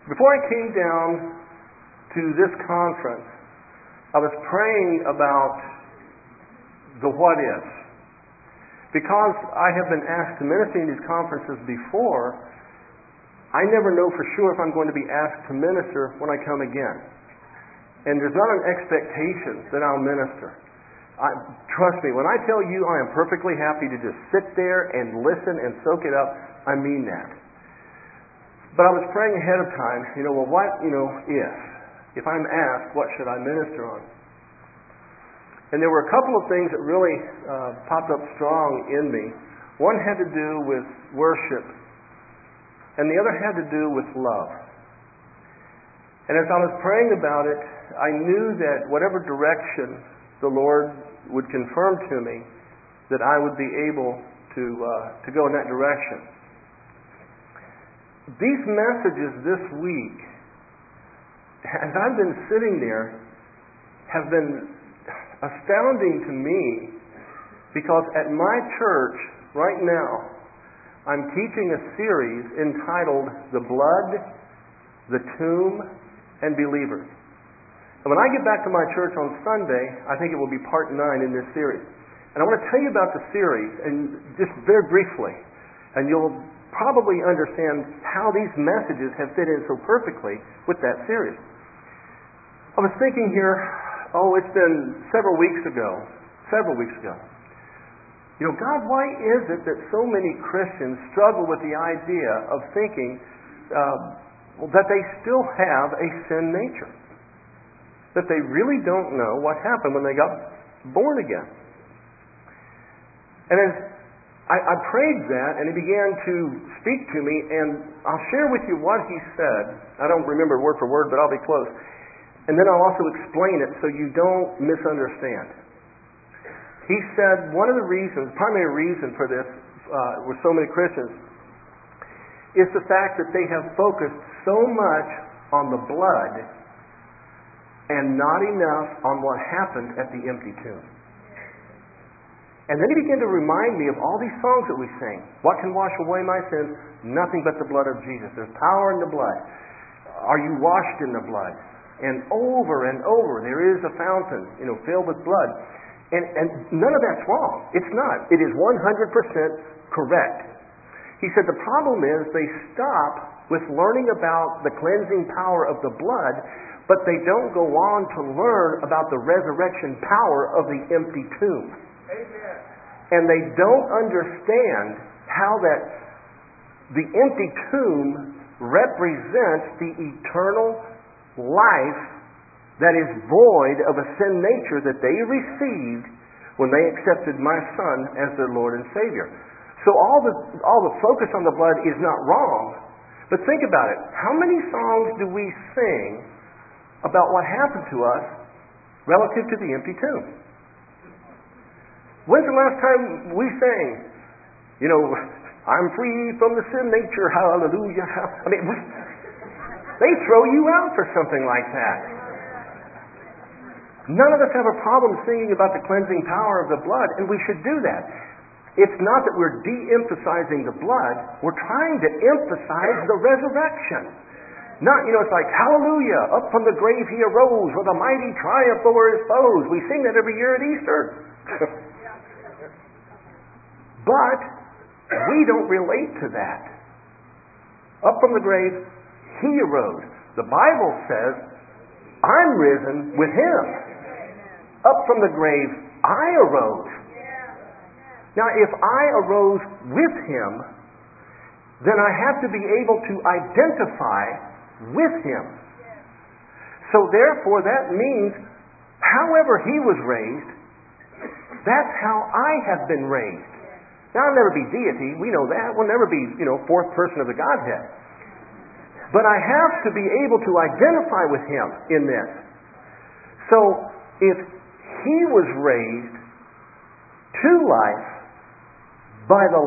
Before I came down to this conference, I was praying about the what ifs. Because I have been asked to minister in these conferences before, I never know for sure if I'm going to be asked to minister when I come again. And there's not an expectation that I'll minister. Trust me, when I tell you I am perfectly happy to just sit there and listen and soak it up, I mean that. But I was praying ahead of time, if I'm asked, what should I minister on? And there were a couple of things that really popped up strong in me. One had to do with worship, and the other had to do with love. And as I was praying about it, I knew that whatever direction the Lord would confirm to me, that I would be able to go in that direction. These messages this week, as I've been sitting there, have been astounding to me, because at my church right now I'm teaching a series entitled The Blood, the Tomb, and Believers. And when I get back to my church on Sunday, I think it will be part 9 in this series. And I want to tell you about the series, and just very briefly, and you'll probably understand how these messages have fit in so perfectly with that series. I was thinking here, it's been several weeks ago. God, why is it that so many Christians struggle with the idea of thinking that they still have a sin nature? That they really don't know what happened when they got born again? And as I prayed that, and He began to speak to me, and I'll share with you what He said. I don't remember word for word, but I'll be close. And then I'll also explain it so you don't misunderstand. He said one of the primary reason for this, with so many Christians, is the fact that they have focused so much on the blood and not enough on what happened at the empty tomb. And then He began to remind me of all these songs that we sing. What can wash away my sins? Nothing but the blood of Jesus. There's power in the blood. Are you washed in the blood? And over, there is a fountain, filled with blood. And none of that's wrong. It's not. It is 100% correct. He said the problem is they stop with learning about the cleansing power of the blood, but they don't go on to learn about the resurrection power of the empty tomb. Amen. And they don't understand how that the empty tomb represents the eternal life that is void of a sin nature that they received when they accepted my Son as their Lord and Savior. So all the focus on the blood is not wrong, but think about it. How many songs do we sing about what happened to us relative to the empty tomb? When's the last time we sang, I'm free from the sin nature, hallelujah. They throw you out for something like that. None of us have a problem singing about the cleansing power of the blood, and we should do that. It's not that we're de-emphasizing the blood, we're trying to emphasize the resurrection. Not, it's like, hallelujah, up from the grave He arose with a mighty triumph over His foes. We sing that every year at Easter. But we don't relate to that. Up from the grave He arose. The Bible says, I'm risen with Him. Up from the grave I arose. Now, if I arose with Him, then I have to be able to identify with Him. So therefore, that means, however He was raised, that's how I have been raised. Now, I'll never be deity. We know that. We'll never be, fourth person of the Godhead. But I have to be able to identify with Him in this. So, if He was raised to life by the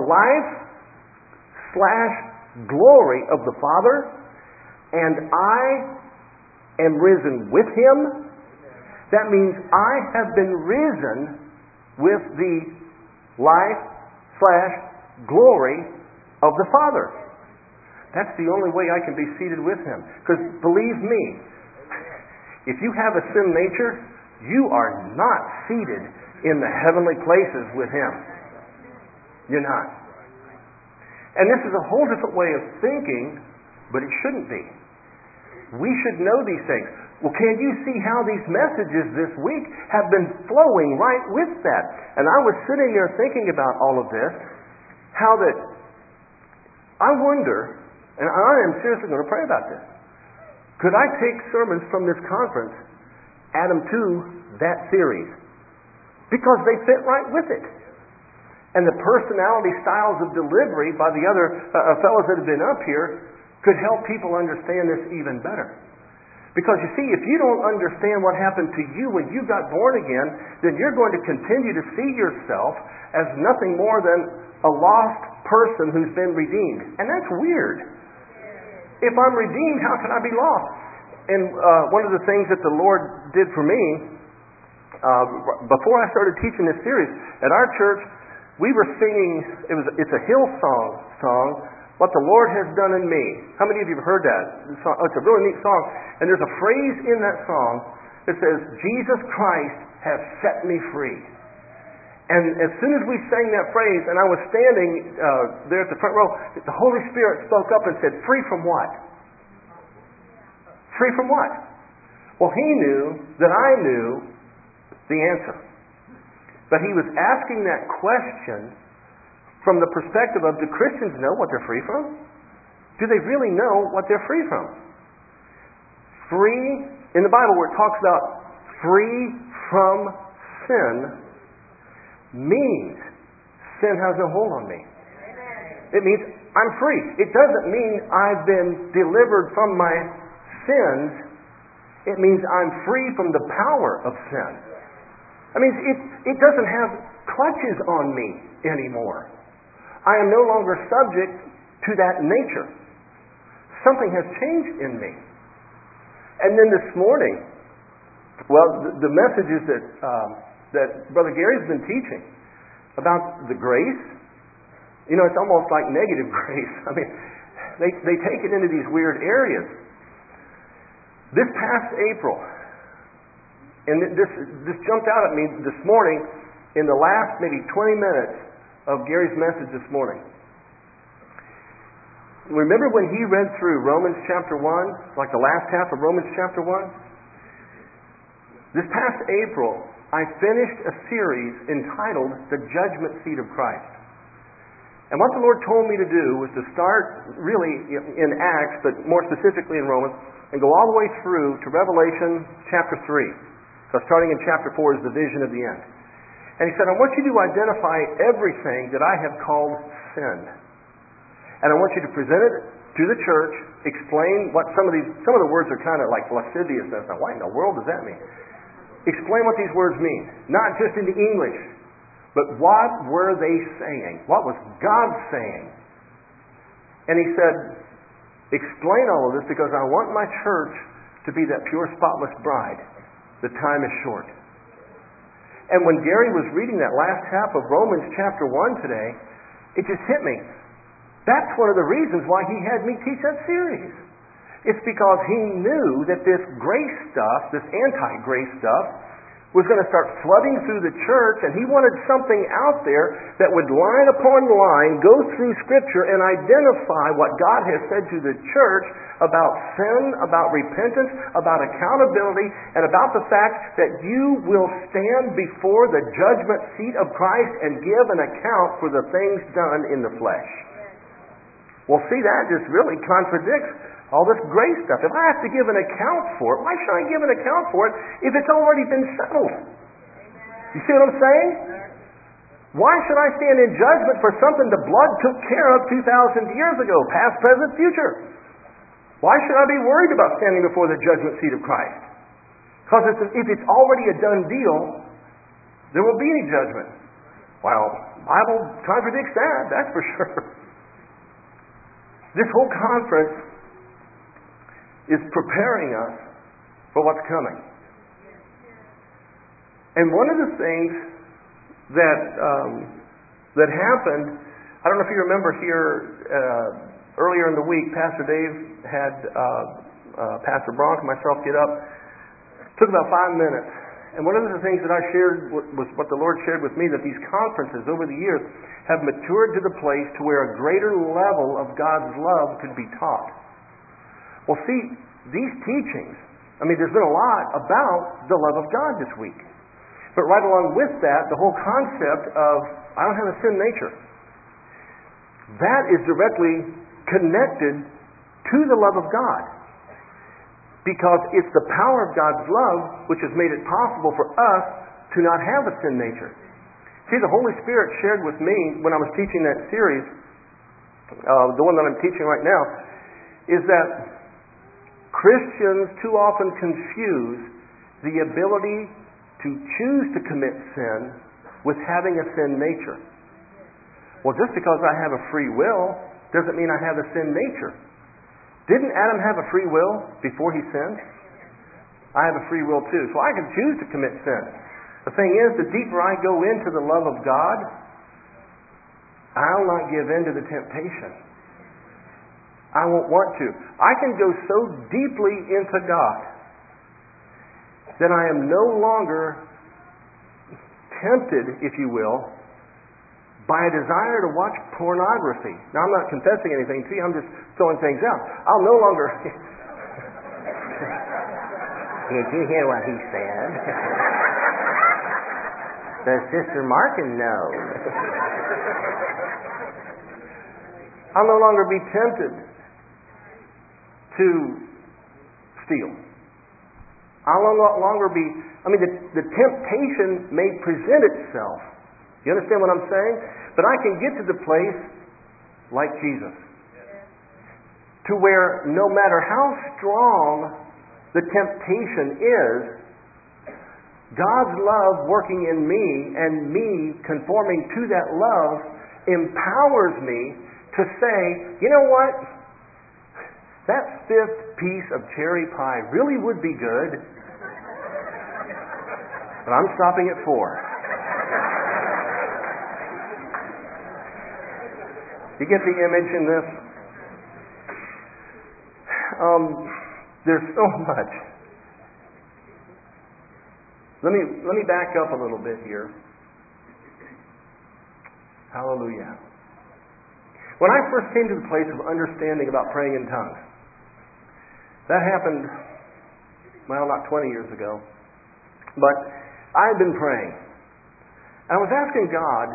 life/glory of the Father, and I am risen with Him, that means I have been risen with the life/glory of the Father. That's the only way I can be seated with Him. Because believe me, if you have a sin nature, you are not seated in the heavenly places with Him. You're not. And this is a whole different way of thinking, but it shouldn't be. We should know these things. Well, can you see how these messages this week have been flowing right with that? And I was sitting there thinking about all of this, how that I wonder, and I am seriously going to pray about this, could I take sermons from this conference, add them to that series? Because they fit right with it. And the personality styles of delivery by the other fellows that have been up here could help people understand this even better. Because you see, if you don't understand what happened to you when you got born again, then you're going to continue to see yourself as nothing more than a lost person who's been redeemed. And that's weird. If I'm redeemed, how can I be lost? And one of the things that the Lord did for me, before I started teaching this series, at our church, we were singing, it's a Hillsong song, What the Lord Has Done in Me. How many of you have heard that? It's a really neat song. And there's a phrase in that song that says, Jesus Christ has set me free. And as soon as we sang that phrase, and I was standing there at the front row, the Holy Spirit spoke up and said, free from what? Free from what? Well, He knew that I knew the answer. But He was asking that question from the perspective of, do Christians know what they're free from? Do they really know what they're free from? Free, in the Bible where it talks about free from sin, means sin has no hold on me. It means I'm free. It doesn't mean I've been delivered from my sins. It means I'm free from the power of sin. I mean, it doesn't have clutches on me anymore. I am no longer subject to that nature. Something has changed in me. And then this morning, well, the messages that Brother Gary's been teaching about the grace, you know, it's almost like negative grace. I mean, they take it into these weird areas. This past April, and this jumped out at me this morning in the last maybe 20 minutes of Gary's message this morning. Remember when he read through Romans chapter 1, like the last half of Romans chapter 1? This past April, I finished a series entitled The Judgment Seat of Christ. And what the Lord told me to do was to start really in Acts, but more specifically in Romans, and go all the way through to Revelation chapter 3. So starting in chapter 4 is the vision of the end. And He said, I want you to identify everything that I have called sin. And I want you to present it to the church, explain what some of the words are kind of like lasciviousness. Now, what in the world does that mean? Explain what these words mean. Not just in the English, but what were they saying? What was God saying? And He said, explain all of this because I want my church to be that pure, spotless bride. The time is short. And when Gary was reading that last half of Romans chapter 1 today, it just hit me. That's one of the reasons why he had me teach that series. It's because he knew that this grace stuff, this anti-grace stuff, was going to start flooding through the church, and he wanted something out there that would line upon line go through Scripture and identify what God has said to the church about sin, about repentance, about accountability, and about the fact that you will stand before the judgment seat of Christ and give an account for the things done in the flesh. Well, see, that just really contradicts all this grace stuff. If I have to give an account for it, why should I give an account for it if it's already been settled? You see what I'm saying? Why should I stand in judgment for something the blood took care of 2,000 years ago, past, present, future? Why should I be worried about standing before the judgment seat of Christ? Because if it's already a done deal, there won't be any judgment. Well, the Bible contradicts that, that's for sure. This whole conference is preparing us for what's coming. And one of the things that happened, I don't know if you remember here earlier in the week, Pastor Dave had Pastor Bronk and myself get up. Took about 5 minutes. And one of the things that I shared was what the Lord shared with me, that these conferences over the years have matured to the place to where a greater level of God's love could be taught. Well, see, these teachings, there's been a lot about the love of God this week. But right along with that, the whole concept of, I don't have a sin nature. That is directly connected to the love of God. Because it's the power of God's love which has made it possible for us to not have a sin nature. See, the Holy Spirit shared with me when I was teaching that series, the one that I'm teaching right now, is that Christians too often confuse the ability to choose to commit sin with having a sin nature. Well, just because I have a free will doesn't mean I have a sin nature. Didn't Adam have a free will before he sinned? I have a free will too. So I can choose to commit sin. The thing is, the deeper I go into the love of God, I'll not give in to the temptation. I won't want to. I can go so deeply into God that I am no longer tempted, if you will, by a desire to watch pornography. Now, I'm not confessing anything to you, I'm just throwing things out. I'll no longer... Did you hear what he said? Does Sister Markin know? I'll no longer be tempted to steal. I'll no longer be... the temptation may present itself. You understand what I'm saying? But I can get to the place like Jesus, to where no matter how strong the temptation is, God's love working in me and me conforming to that love empowers me to say, you know what? That 5th piece of cherry pie really would be good, but I'm stopping at 4. You get the image in this? There's so much. Let me back up a little bit here. Hallelujah. When I first came to the place of understanding about praying in tongues, that happened, not 20 years ago, but I had been praying. And I was asking God,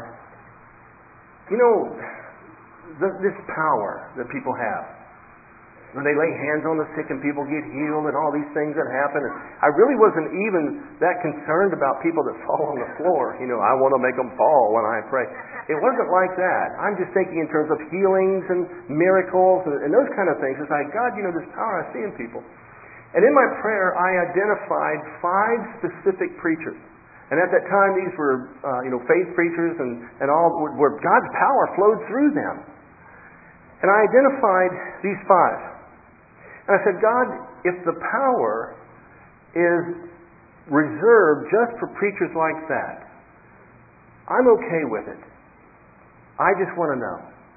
this power that people have, when they lay hands on the sick and people get healed and all these things that happen. And I really wasn't even that concerned about people that fall on the floor. I want to make them fall when I pray. It wasn't like that. I'm just thinking in terms of healings and miracles and those kind of things. It's like, God, this power I see in people. And in my prayer, I identified 5 specific preachers. And at that time, these were, faith preachers and all where God's power flowed through them. And I identified these 5. And I said, God, if the power is reserved just for preachers like that, I'm okay with it. I just want to know.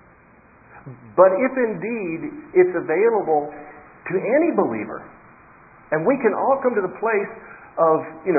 But if indeed it's available to any believer, and we can all come to the place of,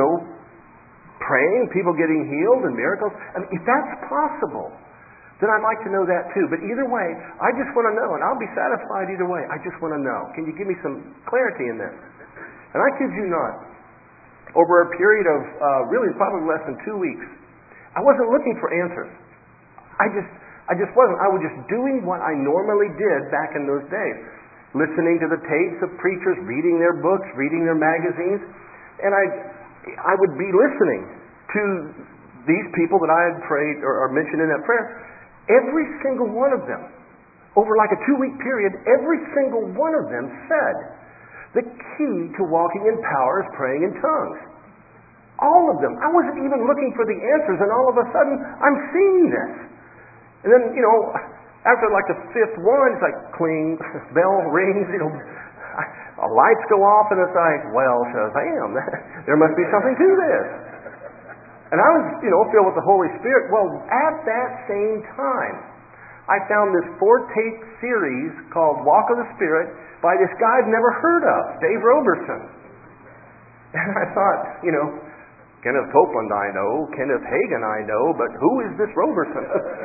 praying, people getting healed and miracles, if that's possible, then I'd like to know that too. But either way, I just want to know, and I'll be satisfied either way. I just want to know. Can you give me some clarity in this? And I kid you not, over a period of really probably less than 2 weeks, I wasn't looking for answers. I just wasn't. I was just doing what I normally did back in those days. Listening to the tapes of preachers, reading their books, reading their magazines. And I would be listening to these people that I had prayed or mentioned in that prayer. Every single one of them, over like a 2-week period, every single one of them said, the key to walking in power is praying in tongues. All of them. I wasn't even looking for the answers, and all of a sudden, I'm seeing this. And then, after like the 5th one, it's like cling, bell rings, lights go off, and it's like, well, Shazam, there must be something to this. And I was, filled with the Holy Spirit. Well, at that same time, I found this 4-tape series called Walk of the Spirit by this guy I've never heard of, Dave Roberson. And I thought, Kenneth Copeland I know, Kenneth Hagin I know, but who is this Roberson?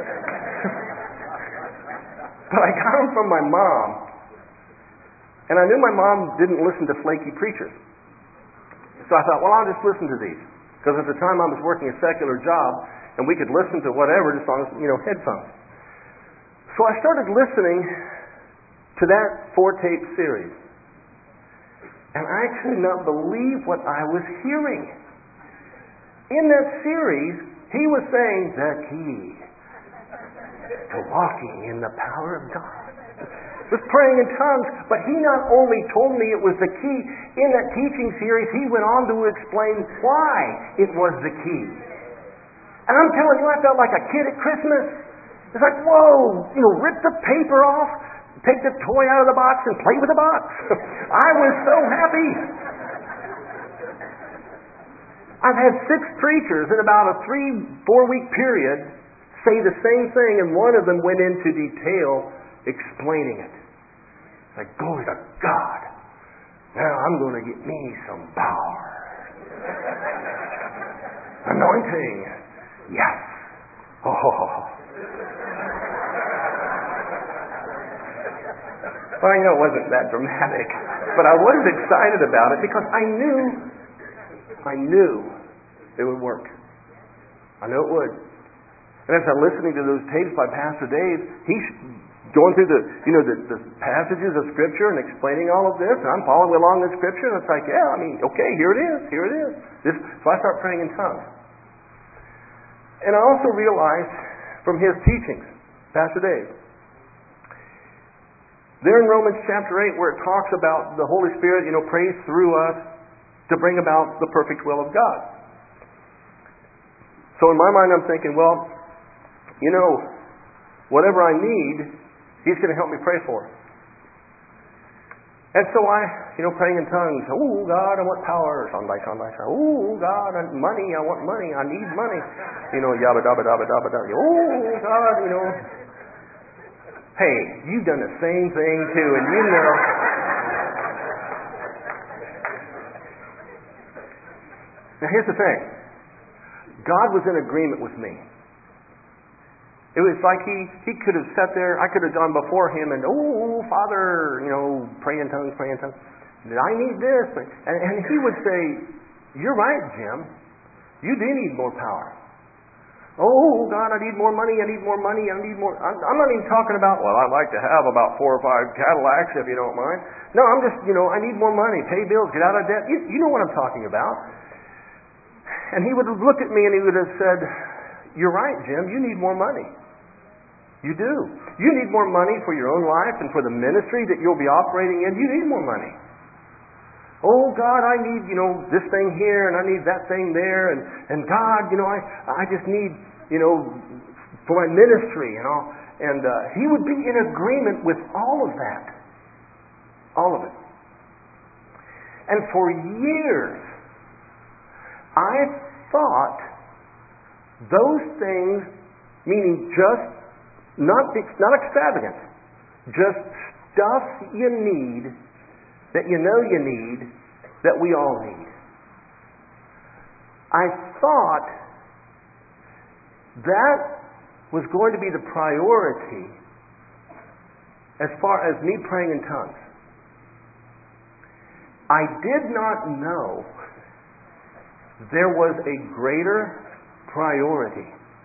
But I got them from my mom. And I knew my mom didn't listen to flaky preachers. So I thought, well, I'll just listen to these. Because at the time I was working a secular job, and we could listen to whatever just on, headphones. So I started listening to that 4-tape series. And I could not believe what I was hearing. In that series, he was saying the key to walking in the power of God was praying in tongues. But he not only told me it was the key, in that teaching series, he went on to explain why it was the key. And I'm telling you, I felt like a kid at Christmas. It's like, whoa, rip the paper off, take the toy out of the box and play with the box. I was so happy. I've had 6 preachers in about a 3-4 week period say the same thing, and one of them went into detail explaining it. Like, glory to God. Now I'm going to get me some power. Anointing. Yes. Oh. Well, I know it wasn't that dramatic, but I was excited about it because I knew it would work. I knew it would. And as I'm listening to those tapes by Pastor Dave, he's going through the passages of Scripture and explaining all of this, and I'm following along the Scripture, and it's like, okay, here it is. So I start praying in tongues. And I also realized from his teachings, Pastor Dave, there in Romans chapter 8 where it talks about the Holy Spirit, prays through us to bring about the perfect will of God. So in my mind I'm thinking, well, whatever I need, He's going to help me pray for it. And so I, praying in tongues, oh God, I want power. Oh God, I want money, I need money. Yabba dabba dabba dabba dabba. Oh God, Hey, you've done the same thing too, and Now here's the thing. God was in agreement with me. It was like he could have sat there, I could have gone before him and, Father, pray in tongues. I need this. And he would say, you're right, Jim. You do need more power. Oh, God, I need more money. I'm not even talking about, well, I'd like to have about 4 or 5 Cadillacs if you don't mind. No, I'm just, I need more money. Pay bills, get out of debt. You know what I'm talking about. And he would have looked at me and he would have said, you're right, Jim. You need more money. You do. You need more money for your own life and for the ministry that you'll be operating in. You need more money. Oh, God, I need, this thing here and I need that thing there. And God, I just need, for my ministry and all. And he would be in agreement with all of that. All of it. And for years, I thought those things, meaning just not extravagant, just stuff you need, that you need, that we all need. I thought that was going to be the priority as far as me praying in tongues. I did not know there was a greater priority.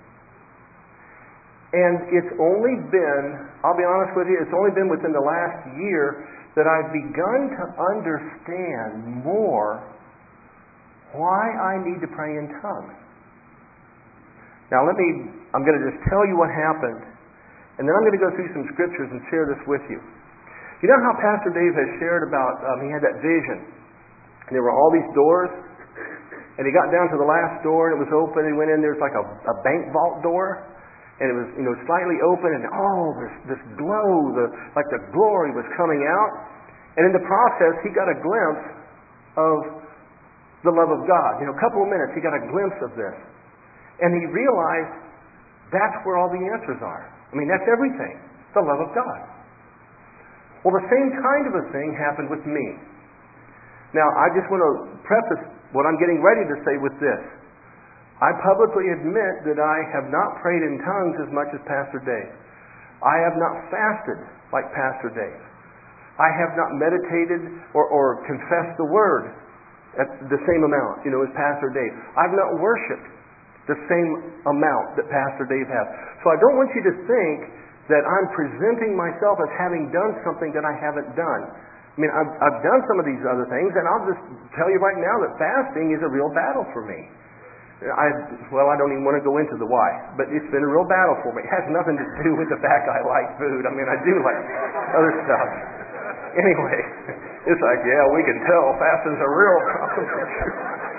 And it's only been, I'll be honest with you, it's only been within the last year that I've begun to understand more why I need to pray in tongues. Now I'm going to just tell you what happened, and then I'm going to go through some scriptures and share this with you. You know how Pastor Dave has shared about, he had that vision, and there were all these doors, and he got down to the last door, and it was open, and he went in, there's like a bank vault door, and it was, slightly open, and this glow, like the glory was coming out. And in the process, he got a glimpse of the love of God. A couple of minutes, he got a glimpse of this. And he realized that's where all the answers are. I mean, that's everything. The love of God. Well, the same kind of a thing happened with me. Now, I just want to preface what I'm getting ready to say with this. I publicly admit that I have not prayed in tongues as much as Pastor Dave. I have not fasted like Pastor Dave. I have not meditated or confessed the Word at the same amount, as Pastor Dave. I've not worshipped the same amount that Pastor Dave has. So I don't want you to think that I'm presenting myself as having done something that I haven't done. I mean, I've done some of these other things, and I'll just tell you right now that fasting is a real battle for me. I don't even want to go into the why, but it's been a real battle for me. It has nothing to do with the fact I like food. I mean, I do like other stuff. Anyway, it's like, yeah, we can tell fasting's a real problem for you.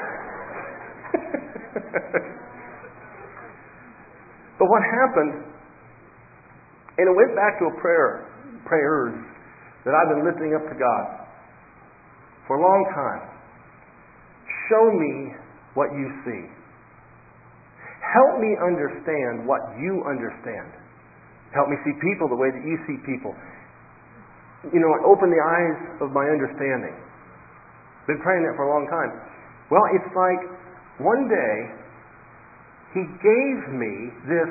But what happened, and it went back to prayers that I've been lifting up to God for a long time. Show me what you see. Help me understand what you understand. Help me see people the way that you see people. Open the eyes of my understanding. Been praying that for a long time. Well, it's like one day He gave me this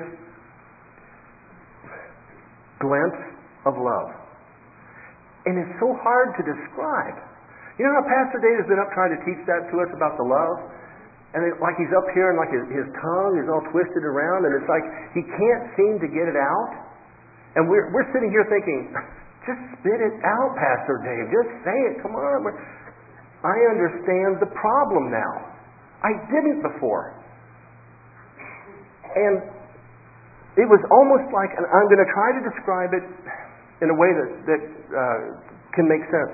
glimpse of love. And it's so hard to describe. You know how Pastor Dave has been up trying to teach that to us about the love? And like he's up here and like his tongue is all twisted around, and it's like he can't seem to get it out. And we're sitting here thinking, just spit it out, Pastor Dave. Just say it. Come on. I understand the problem now. I didn't before. And it was almost like, and I'm going to try to describe it in a way that can make sense.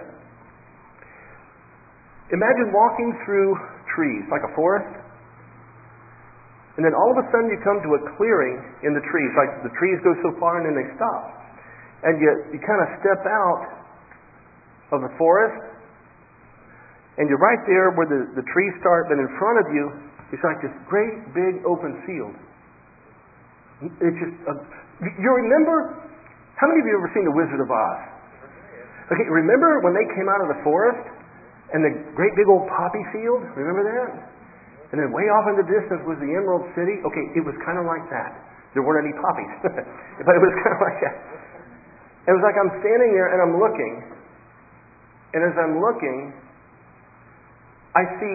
Imagine walking through trees, like a forest, and then all of a sudden you come to a clearing in the trees, like the trees go so far and then they stop. And you kind of step out of the forest, and you're right there where the trees start, but in front of you, it's like this great big open field. It's just, you remember, how many of you have ever seen The Wizard of Oz? Okay, remember when they came out of the forest and the great big old poppy field? Remember that? And then way off in the distance was the Emerald City. Okay, it was kind of like that. There weren't any poppies, but it was kind of like that. It was like I'm standing there and I'm looking, and as I'm looking, I see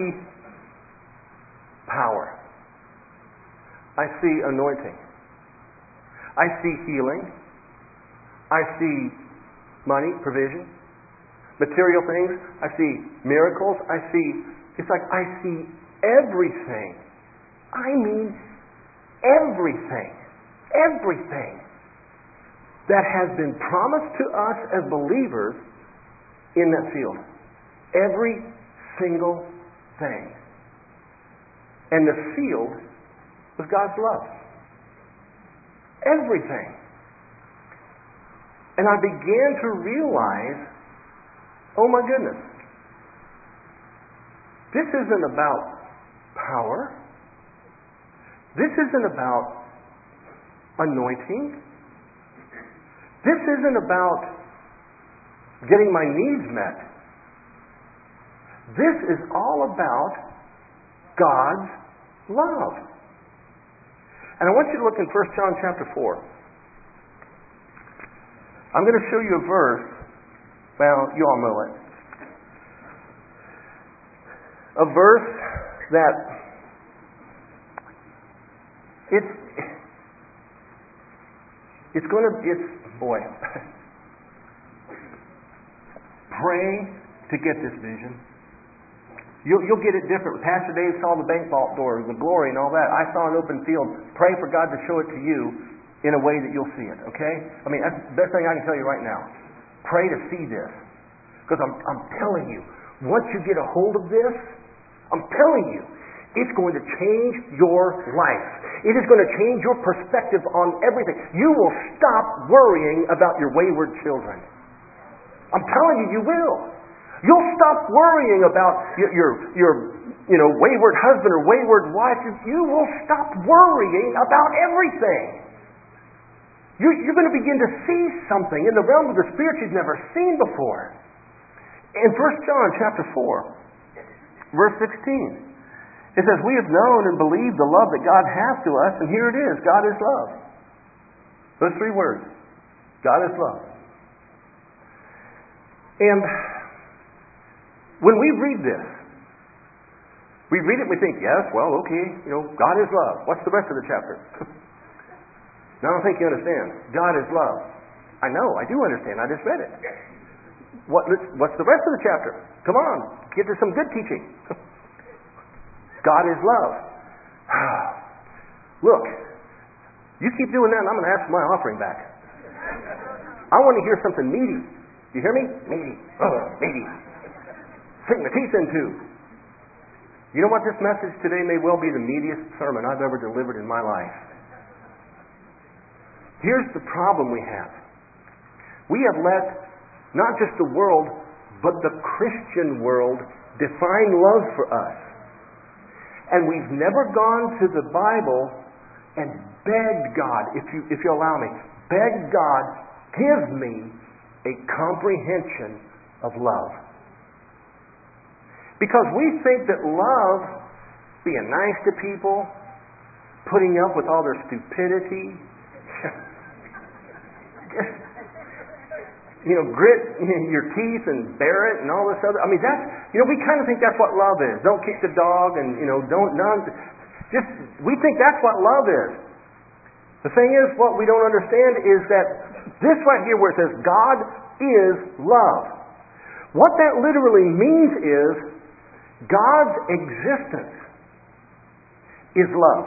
power. I see anointing. I see healing. I see money, provision, material things. I see miracles. It's like I see everything. I mean everything. Everything that has been promised to us as believers in that field. Every single thing. And the field was God's love. Everything. And I began to realize, oh my goodness, this isn't about power. This isn't about anointing. This isn't about getting my needs met. This is all about God's love. And I want you to look in 1 John chapter 4. I'm going to show you a verse. Well, you all know it. A verse that boy. Pray to get this vision. You'll get it different. Pastor Dave saw the bank vault door, the glory and all that. I saw an open field. Pray for God to show it to you in a way that you'll see it, okay? I mean, that's the best thing I can tell you right now. Pray to see this. Because I'm telling you, once you get a hold of this, I'm telling you, it's going to change your life. It is going to change your perspective on everything. You will stop worrying about your wayward children. I'm telling you, you will. You'll stop worrying about your wayward husband or wayward wife. You will stop worrying about everything. You're going to begin to see something in the realm of the Spirit you've never seen before. In 1 John chapter 4, verse 16, it says, we have known and believed the love that God has to us, and here it is, God is love. Those 3 words. God is love. And when we read this, we read it and we think, yes, well, okay, God is love. What's the rest of the chapter? No, I don't think you understand. God is love. I know, I do understand. I just read it. What's the rest of the chapter? Come on, get to some good teaching. God is love. Look, you keep doing that and I'm going to ask for my offering back. I want to hear something meaty. You hear me? Meaty. Meaty. Sink my teeth into. You know what? This message today may well be the meatiest sermon I've ever delivered in my life. Here's the problem we have. We have let not just the world, but the Christian world define love for us. And we've never gone to the Bible and begged God, if you allow me, begged God, give me a comprehension of love. Because we think that love, being nice to people, putting up with all their stupidity, grit your teeth and bear it and all this other. I mean, that's, we kind of think that's what love is. Don't kick the dog and, we think that's what love is. The thing is, what we don't understand is that this right here where it says God is love. What that literally means is God's existence is love.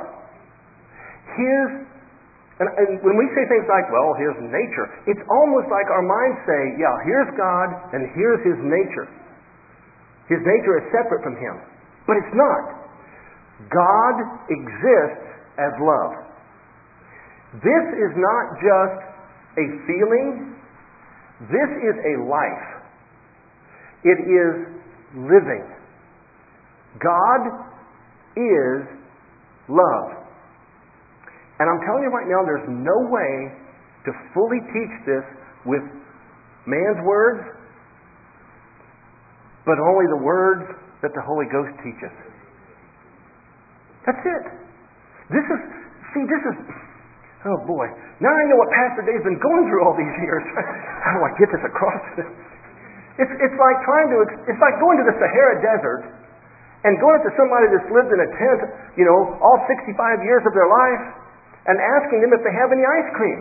And when we say things like, well, His nature, it's almost like our minds say, yeah, here's God and here's His nature. His nature is separate from Him. But it's not. God exists as love. This is not just a feeling. This is a life. It is living. God is love. And I'm telling you right now, there's no way to fully teach this with man's words, but only the words that the Holy Ghost teaches. That's it. This is, oh boy. Now I know what Pastor Dave's been going through all these years. How do I get this across? It's like it's like going to the Sahara Desert and going up to somebody that's lived in a tent, all 65 years of their life, and asking them if they have any ice cream.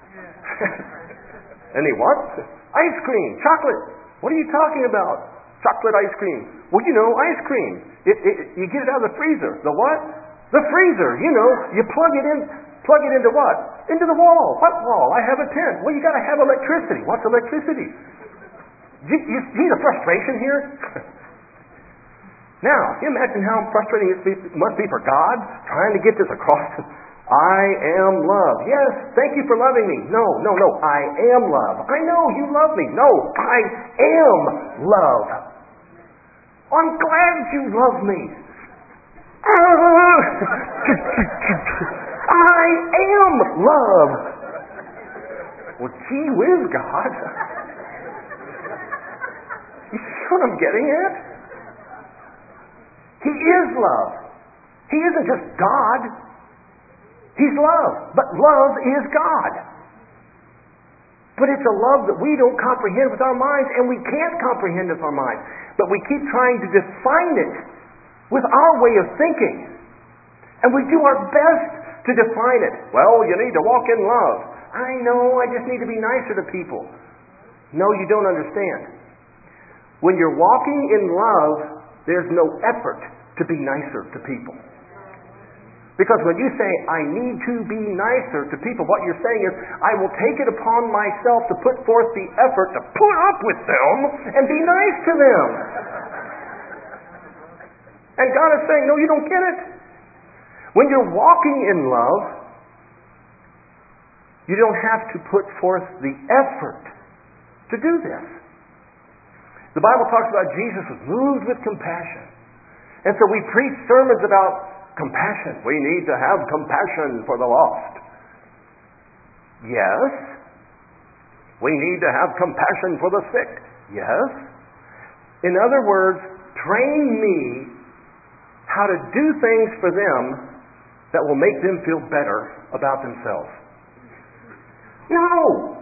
Any what? Ice cream, chocolate. What are you talking about? Chocolate ice cream. Well, ice cream. You get it out of the freezer. The what? The freezer. You plug it into what? Into the wall. What wall? I have a tent. Well, you got to have electricity. What's electricity? You see the frustration here? Now, you imagine how frustrating it must be for God trying to get this across. I am love. Yes, thank you for loving me. No. I am love. I know you love me. No, I am love. I'm glad you love me. I am love. Well, gee whiz, God. You see what I'm getting at? He is love. He isn't just God. He's love, but love is God. But it's a love that we don't comprehend with our minds, and we can't comprehend with our minds. But we keep trying to define it with our way of thinking. And we do our best to define it. Well, you need to walk in love. I know, I just need to be nicer to people. No, you don't understand. When you're walking in love, there's no effort to be nicer to people. Because when you say, I need to be nicer to people, what you're saying is, I will take it upon myself to put forth the effort to put up with them and be nice to them. And God is saying, no, you don't get it. When you're walking in love, you don't have to put forth the effort to do this. The Bible talks about Jesus was moved with compassion. And so we preach sermons about compassion. We need to have compassion for the lost. Yes. We need to have compassion for the sick. Yes. In other words, train me how to do things for them that will make them feel better about themselves. No!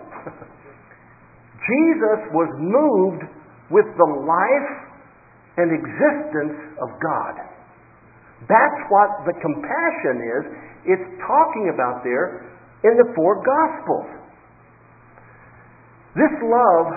Jesus was moved with the life and existence of God. That's what the compassion is. It's talking about there in the four Gospels. This love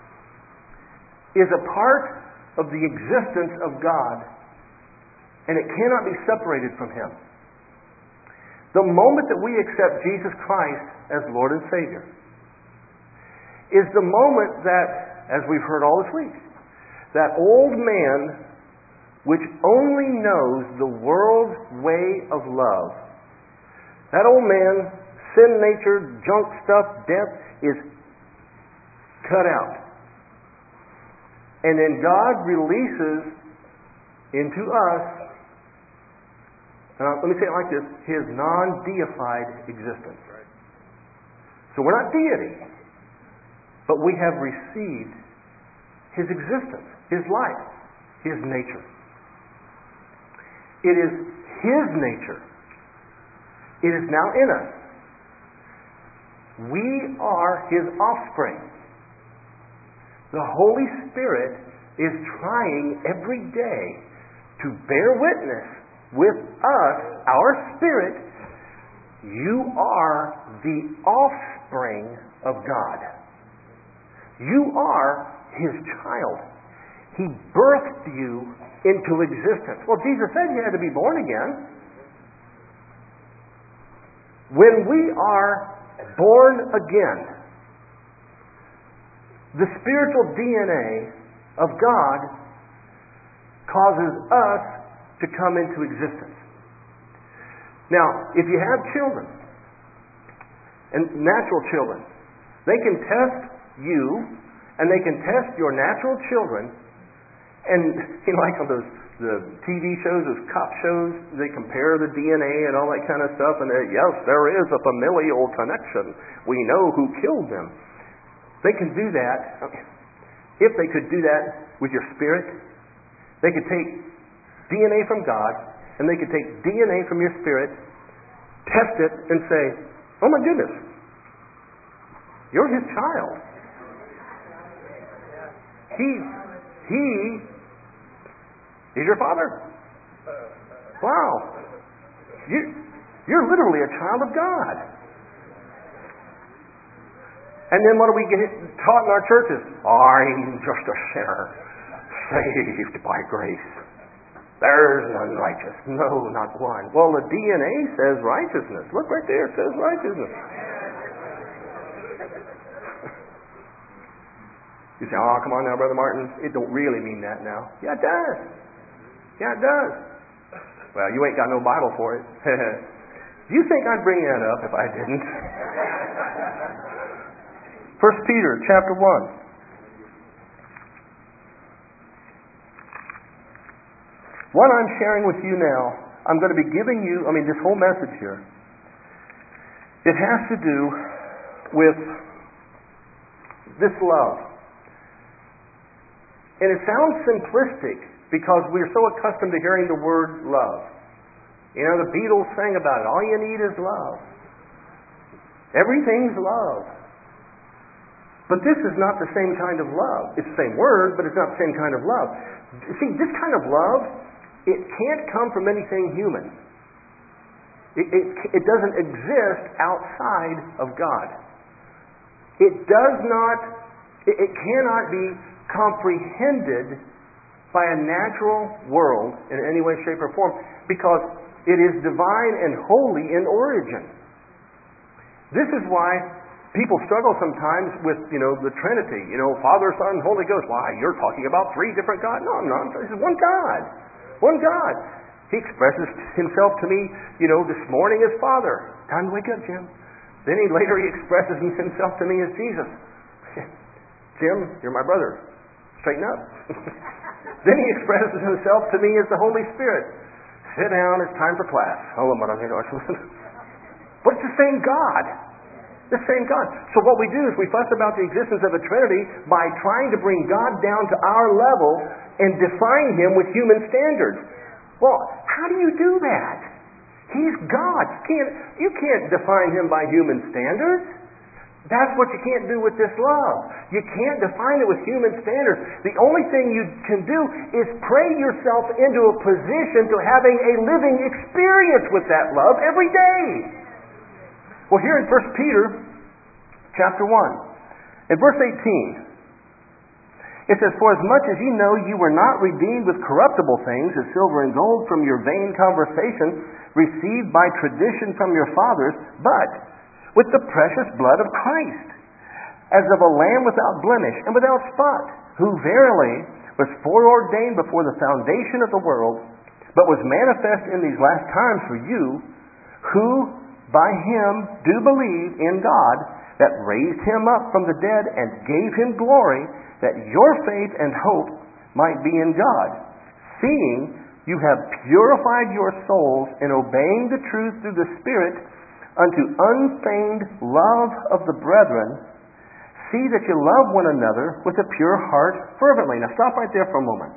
is a part of the existence of God, and it cannot be separated from Him. The moment that we accept Jesus Christ as Lord and Savior is the moment that, as we've heard all this week, that old man which only knows the world's way of love, that old man, sin nature, junk stuff, death, is cut out. And then God releases into us, let me say it like this, His non-deified existence. So we're not deity, but we have received His existence, His life, His nature. It is His nature. It is now in us. We are His offspring. The Holy Spirit is trying every day to bear witness with us, our spirit. You are the offspring of God. You are His child. He birthed you into existence. Well, Jesus said you had to be born again. When we are born again, the spiritual DNA of God causes us to come into existence. Now, if you have children, and natural children, they can test you, and they can test your natural children, and like on those the TV shows, those cop shows, they compare the DNA and all that kind of stuff, and yes, there is a familial connection. We know who killed them. They can do that. If they could do that with your spirit, they could take DNA from God, and they could take DNA from your spirit, test it, and say, oh my goodness, you're His child. He is your father. Wow. You're literally a child of God. And then what do we get taught in our churches? I'm just a sinner, saved by grace. There's none righteous. No, not one. Well, the DNA says righteousness. Look right there, it says righteousness. You say, oh, come on now, Brother Martin. It don't really mean that now. Yeah, it does. Yeah, it does. Well, you ain't got no Bible for it. You think I'd bring that up if I didn't? 1 Peter chapter 1. What I'm sharing with you now, I'm going to be giving you, this whole message here, it has to do with this love. And it sounds simplistic because we're so accustomed to hearing the word love. You know, the Beatles sang about it. All you need is love. Everything's love. But this is not the same kind of love. It's the same word, but it's not the same kind of love. See, this kind of love, it can't come from anything human. It doesn't exist outside of God. It cannot be comprehended by a natural world in any way, shape, or form because it is divine and holy in origin. This is why people struggle sometimes with, the Trinity. Father, Son, Holy Ghost. Why, you're talking about three different gods. No, I'm not. This is one God. One God. He expresses Himself to me, this morning as Father. Time to wake up, Jim. Then later he expresses Himself to me as Jesus. Jim, you're my brother. Straighten up. Then He expresses Himself to me as the Holy Spirit. Sit down, it's time for class. But it's the same God. The same God. So what we do is we fuss about the existence of a Trinity by trying to bring God down to our level and define Him with human standards. Well, how do you do that? He's God. You can't define Him by human standards. That's what you can't do with this love. You can't define it with human standards. The only thing you can do is pray yourself into a position to having a living experience with that love every day. Well, here in 1 Peter chapter 1, in verse 18, it says, "For as much as ye know ye were not redeemed with corruptible things, as silver and gold, from your vain conversation received by tradition from your fathers, but with the precious blood of Christ, as of a lamb without blemish and without spot, who verily was foreordained before the foundation of the world, but was manifest in these last times for you, who by Him do believe in God, that raised Him up from the dead and gave Him glory, that your faith and hope might be in God, seeing you have purified your souls in obeying the truth through the Spirit unto unfeigned love of the brethren. See that you love one another with a pure heart fervently." Now stop right there for a moment.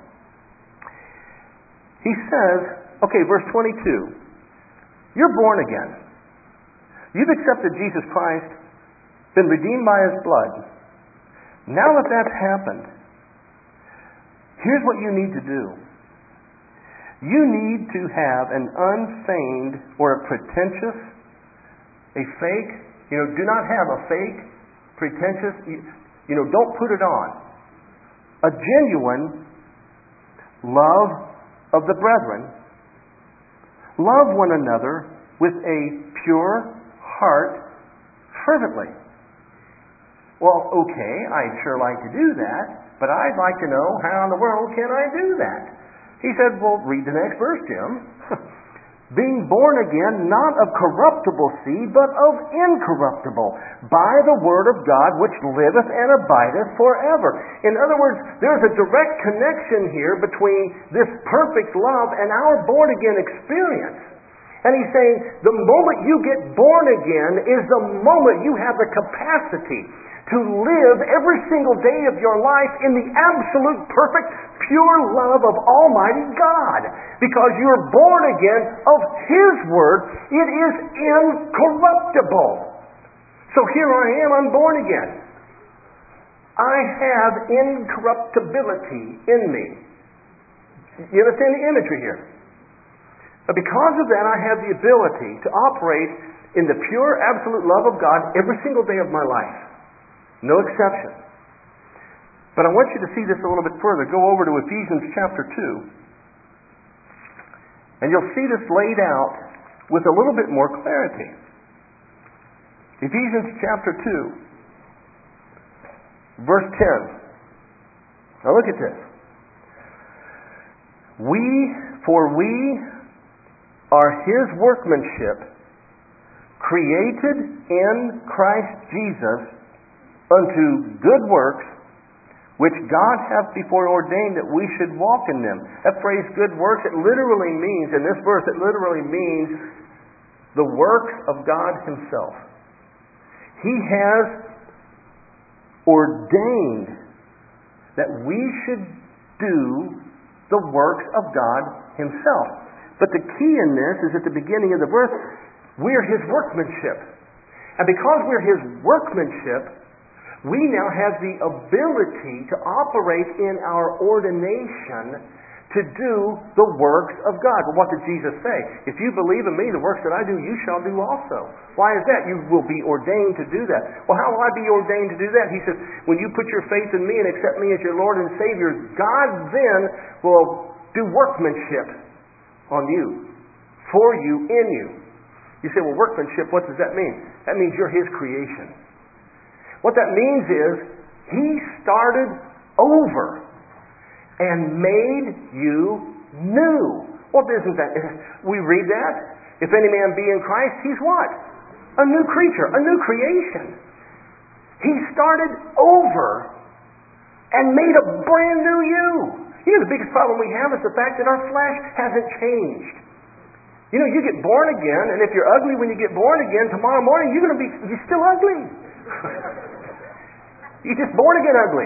He says, okay, verse 22, you're born again. You've accepted Jesus Christ, been redeemed by His blood. Now that that's happened, here's what you need to do. You need to have an unfeigned or a pretentious, a fake, do not have a fake, pretentious, don't put it on. A genuine love of the brethren. Love one another with a pure heart fervently. Well, okay, I'd sure like to do that, but I'd like to know how in the world can I do that? He said, well, read the next verse, Jim. "Being born again, not of corruptible seed, but of incorruptible, by the word of God, which liveth and abideth forever." In other words, there's a direct connection here between this perfect love and our born-again experience. And he's saying, the moment you get born again is the moment you have the capacity to live every single day of your life in the absolute perfect, pure love of Almighty God. Because you're born again of His Word. It is incorruptible. So here I am, I'm born again. I have incorruptibility in me. You understand the imagery here? But because of that, I have the ability to operate in the pure, absolute love of God every single day of my life. No exception. But I want you to see this a little bit further. Go over to Ephesians chapter 2. And you'll see this laid out with a little bit more clarity. Ephesians chapter 2, verse 10. Now look at this. For we are His workmanship, created in Christ Jesus unto good works, which God hath before ordained that we should walk in them. That phrase, good works, it literally means, in this verse, it literally means the works of God Himself. He has ordained that we should do the works of God Himself. But the key in this is at the beginning of the verse, we're His workmanship. And because we're His workmanship, we now have the ability to operate in our ordination to do the works of God. Well, what did Jesus say? If you believe in me, the works that I do, you shall do also. Why is that? You will be ordained to do that. Well, how will I be ordained to do that? He says, when you put your faith in me and accept me as your Lord and Savior, God then will do workmanship on you, for you, in you. You say, well, workmanship, what does that mean? That means you're His creation. What that means is, He started over and made you new. Well, isn't that, we read that? If any man be in Christ, he's what? A new creature, a new creation. He started over and made a brand new you. You know, the biggest problem we have is the fact that our flesh hasn't changed. You get born again, and if you're ugly when you get born again, tomorrow morning you're still ugly. You're just born again ugly.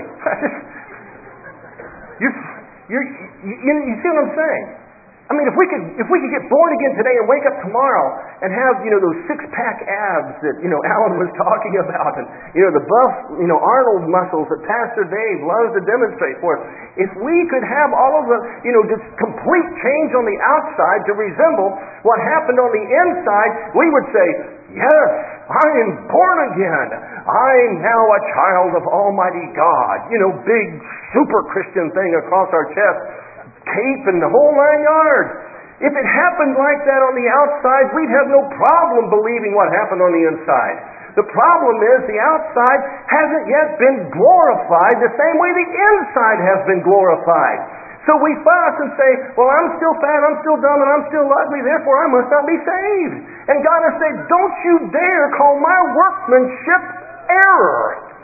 You see what I'm saying? I mean, if we could get born again today and wake up tomorrow and have, those six-pack abs that, Alan was talking about, and, the buff, Arnold muscles that Pastor Dave loves to demonstrate for us. If we could have all of the, this complete change on the outside to resemble what happened on the inside, we would say, yes, I am born again. I'm now a child of Almighty God. Big super Christian thing across our chest, cape and the whole 9 yards. If it happened like that on the outside, we'd have no problem believing what happened on the inside. The problem is the outside hasn't yet been glorified the same way the inside has been glorified. So we fuss and say, well, I'm still fat, I'm still dumb, and I'm still ugly, therefore I must not be saved. And God has said, don't you dare call my workmanship error.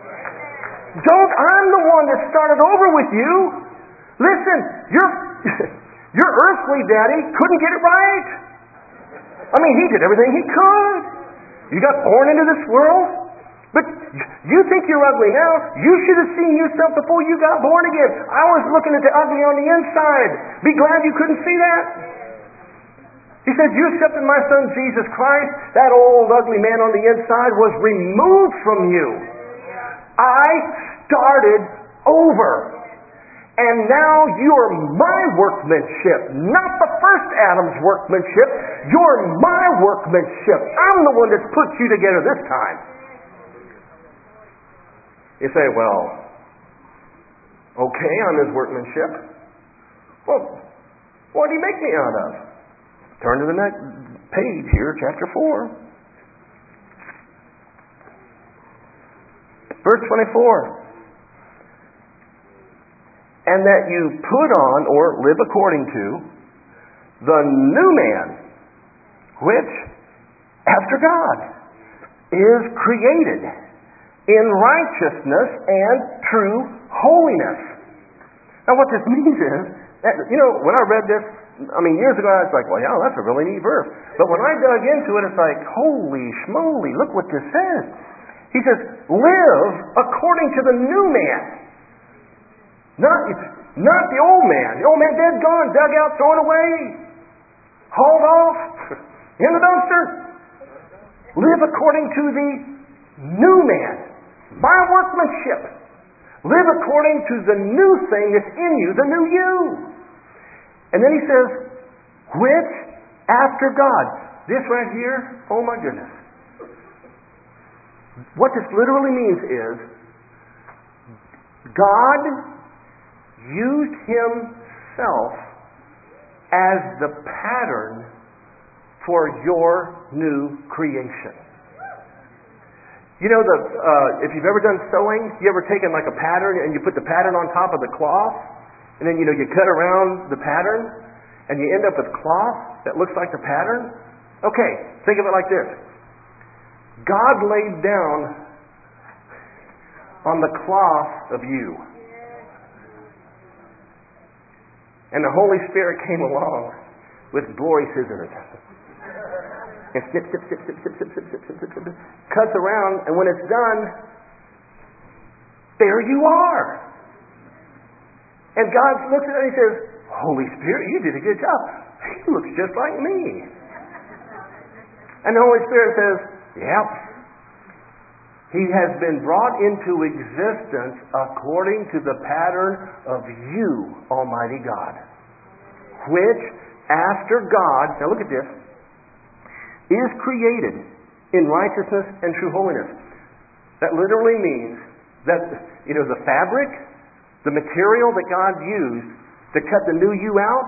I'm the one that started over with you. Listen, your earthly daddy couldn't get it right. I mean, he did everything he could. You got born into this world, but you think you're ugly now. You should have seen yourself before you got born again. I was looking at the ugly on the inside. Be glad you couldn't see that. He said, you accepted my son Jesus Christ. That old ugly man on the inside was removed from you. I started over. And now you're my workmanship, not the first Adam's workmanship. You're my workmanship. I'm the one that's put you together this time. You say, well, okay, I'm his workmanship. Well, what did he make me out of? Turn to the next page here, chapter 4. Verse 24. And that you put on, or live according to, the new man, which, after God, is created in righteousness and true holiness. Now what this means is, that, when I read this, years ago, I was like, well, yeah, that's a really neat verse. But when I dug into it, it's like, holy schmoly, look what this says. He says, live according to the new man. Not the old man. The old man dead, gone, dug out, thrown away, hauled off, in the dumpster. Live according to the new man, my workmanship. Live according to the new thing that's in you, the new you. And then he says, which after God. This right here, oh my goodness. What this literally means is, God used himself as the pattern for your new creation. If you've ever done sewing, you ever taken like a pattern and you put the pattern on top of the cloth, and then you cut around the pattern, and you end up with cloth that looks like the pattern? Okay, think of it like this. God laid down on the cloth of you. And the Holy Spirit came along with glory scissors. And snip, snip, snip, snip, snip, snip, snip, snip, snip, snip, snip, cuts around, and when it's done, there you are. And God looks at it and he says, Holy Spirit, you did a good job. He looks just like me. And the Holy Spirit says, yep. He has been brought into existence according to the pattern of you, Almighty God, which after God, now look at this, is created in righteousness and true holiness. That literally means that, the fabric, the material that God used to cut the new you out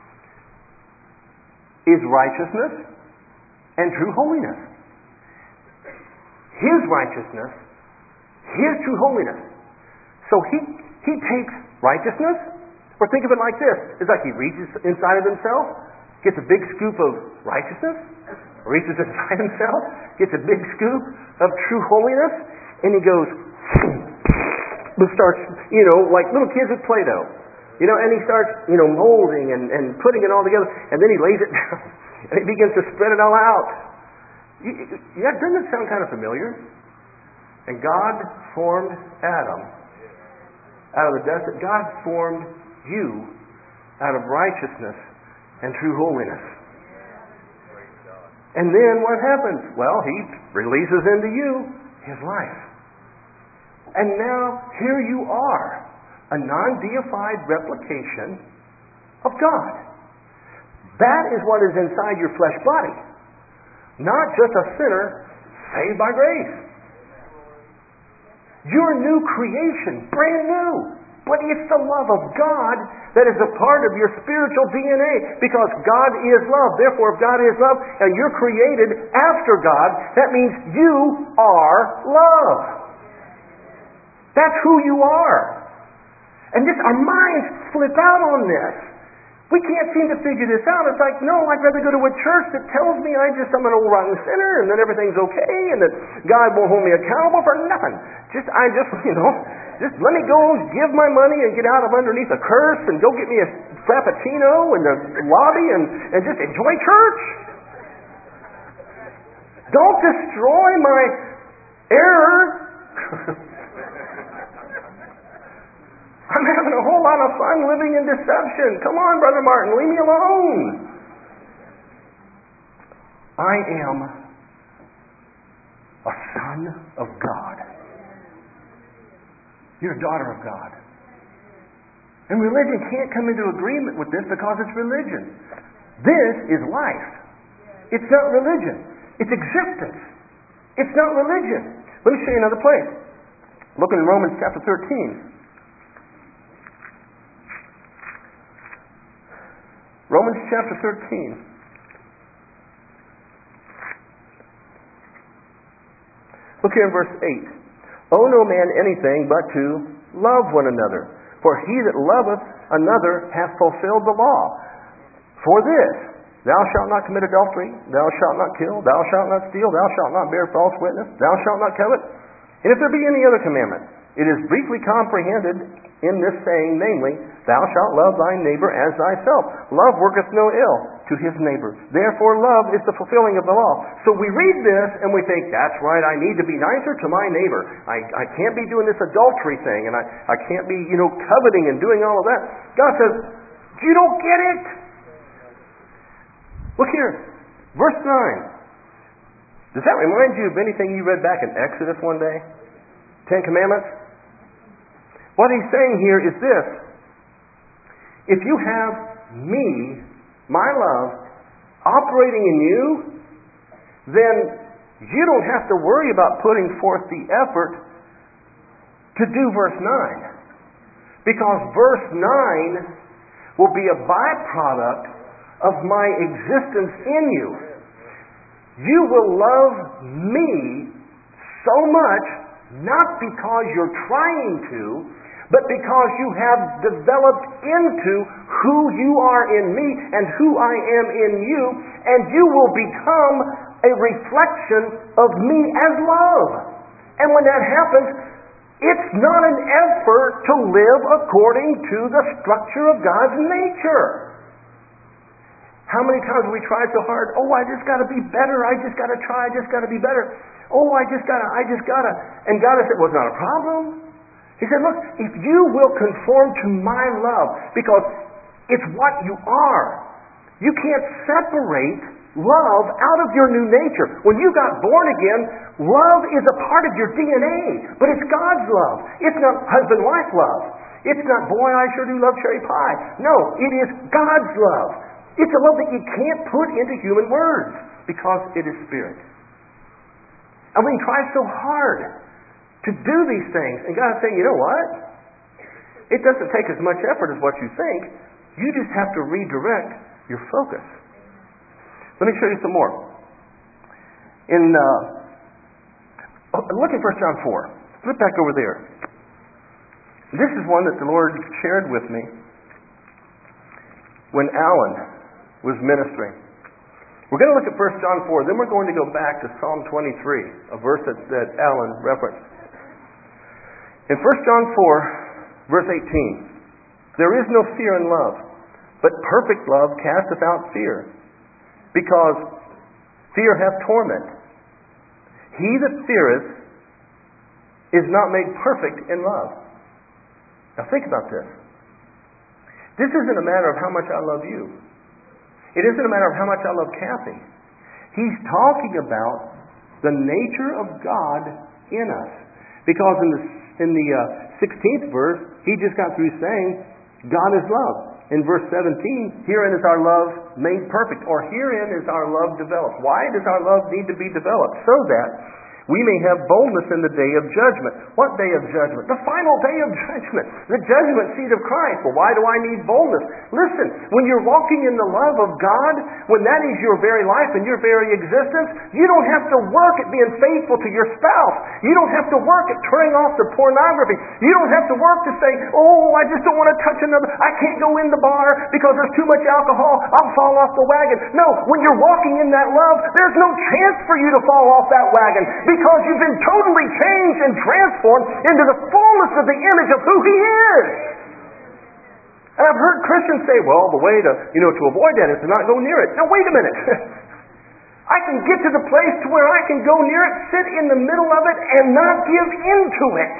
is righteousness and true holiness. His righteousness, his true holiness. So he takes righteousness, or think of it like this. It's like he reaches inside of himself, gets a big scoop of righteousness, reaches inside himself, gets a big scoop of true holiness, and he goes, and starts, like little kids with Play-Doh. And he starts, molding and putting it all together, and then he lays it down. And he begins to spread it all out. Doesn't it sound kind of familiar? And God formed Adam out of the dust. God formed you out of righteousness and true holiness. And then what happens? Well, he releases into you his life. And now here you are, a non-deified replication of God. That is what is inside your flesh body. Not just a sinner saved by grace. You're a new creation, brand new. But it's the love of God that is a part of your spiritual DNA. Because God is love. Therefore, if God is love and you're created after God, that means you are love. That's who you are. And our minds flip out on this. We can't seem to figure this out. It's like, no, I'd rather go to a church that tells me I'm an old rotten sinner and that everything's okay and that God won't hold me accountable for nothing. Just let me go give my money and get out of underneath a curse and go get me a frappuccino in the lobby and just enjoy church. Don't destroy my error. I'm having a whole lot of fun living in deception. Come on, Brother Martin, leave me alone. I am a son of God. You're a daughter of God. And religion can't come into agreement with this because it's religion. This is life. It's not religion. It's existence. It's not religion. Let me show you another place. Look in Romans chapter 13. Romans chapter 13. Look here in verse 8. Owe no man anything but to love one another. For he that loveth another hath fulfilled the law. For this, thou shalt not commit adultery, thou shalt not kill, thou shalt not steal, thou shalt not bear false witness, thou shalt not covet. And if there be any other commandment, it is briefly comprehended in this saying, namely, thou shalt love thy neighbor as thyself. Love worketh no ill to his neighbor. Therefore, love is the fulfilling of the law. So we read this and we think, that's right, I need to be nicer to my neighbor. I can't be doing this adultery thing, and I can't be, coveting and doing all of that. God says, you don't get it. Look here, verse 9. Does that remind you of anything you read back in Exodus one day? 10 Commandments? What he's saying here is this. If you have me, my love, operating in you, then you don't have to worry about putting forth the effort to do verse 9. Because verse 9 will be a byproduct of my existence in you. You will love me so much, not because you're trying to, but because you have developed into who you are in me and who I am in you, and you will become a reflection of me as love. And when that happens, it's not an effort to live according to the structure of God's nature. How many times have we tried so hard? Oh, I just got to be better. I just got to try. I just got to be better. Oh, I just got to. And God has said, well, it's not a problem. He said, look, if you will conform to my love, because it's what you are. You can't separate love out of your new nature. When you got born again, love is a part of your DNA, but it's God's love. It's not husband-wife love. It's not, boy, I sure do love cherry pie. No, it is God's love. It's a love that you can't put into human words because it is spirit. And we try so hard to do these things. And God is saying, you know what? It doesn't take as much effort as what you think. You just have to redirect your focus. Let me show you some more. Look at 1 John 4. Flip back over there. This is one that the Lord shared with me when Alan was ministering. We're going to look at 1 John 4, then we're going to go back to Psalm 23, a verse that Alan referenced. In 1 John 4, verse 18, there is no fear in love, but perfect love casteth out fear. Because fear hath torment. He that feareth is not made perfect in love. Now think about this. This isn't a matter of how much I love you. It isn't a matter of how much I love Kathy. He's talking about the nature of God in us. Because in the 16th verse, he just got through saying, God is love. In verse 17, herein is our love made perfect, or herein is our love developed. Why does our love need to be developed? So that we may have boldness in the day of judgment. What day of judgment? The final day of judgment. The judgment seat of Christ. Well, why do I need boldness? Listen, when you're walking in the love of God, when that is your very life and your very existence, you don't have to work at being faithful to your spouse. You don't have to work at turning off the pornography. You don't have to work to say, oh, I just don't want to touch another. I can't go in the bar because there's too much alcohol. I'll fall off the wagon. No, when you're walking in that love, there's no chance for you to fall off that wagon, because you've been totally changed and transformed into the fullness of the image of who He is. And I've heard Christians say, well, the way to avoid that is to not go near it. Now, wait a minute. I can get to the place to where I can go near it, sit in the middle of it, and not give into it.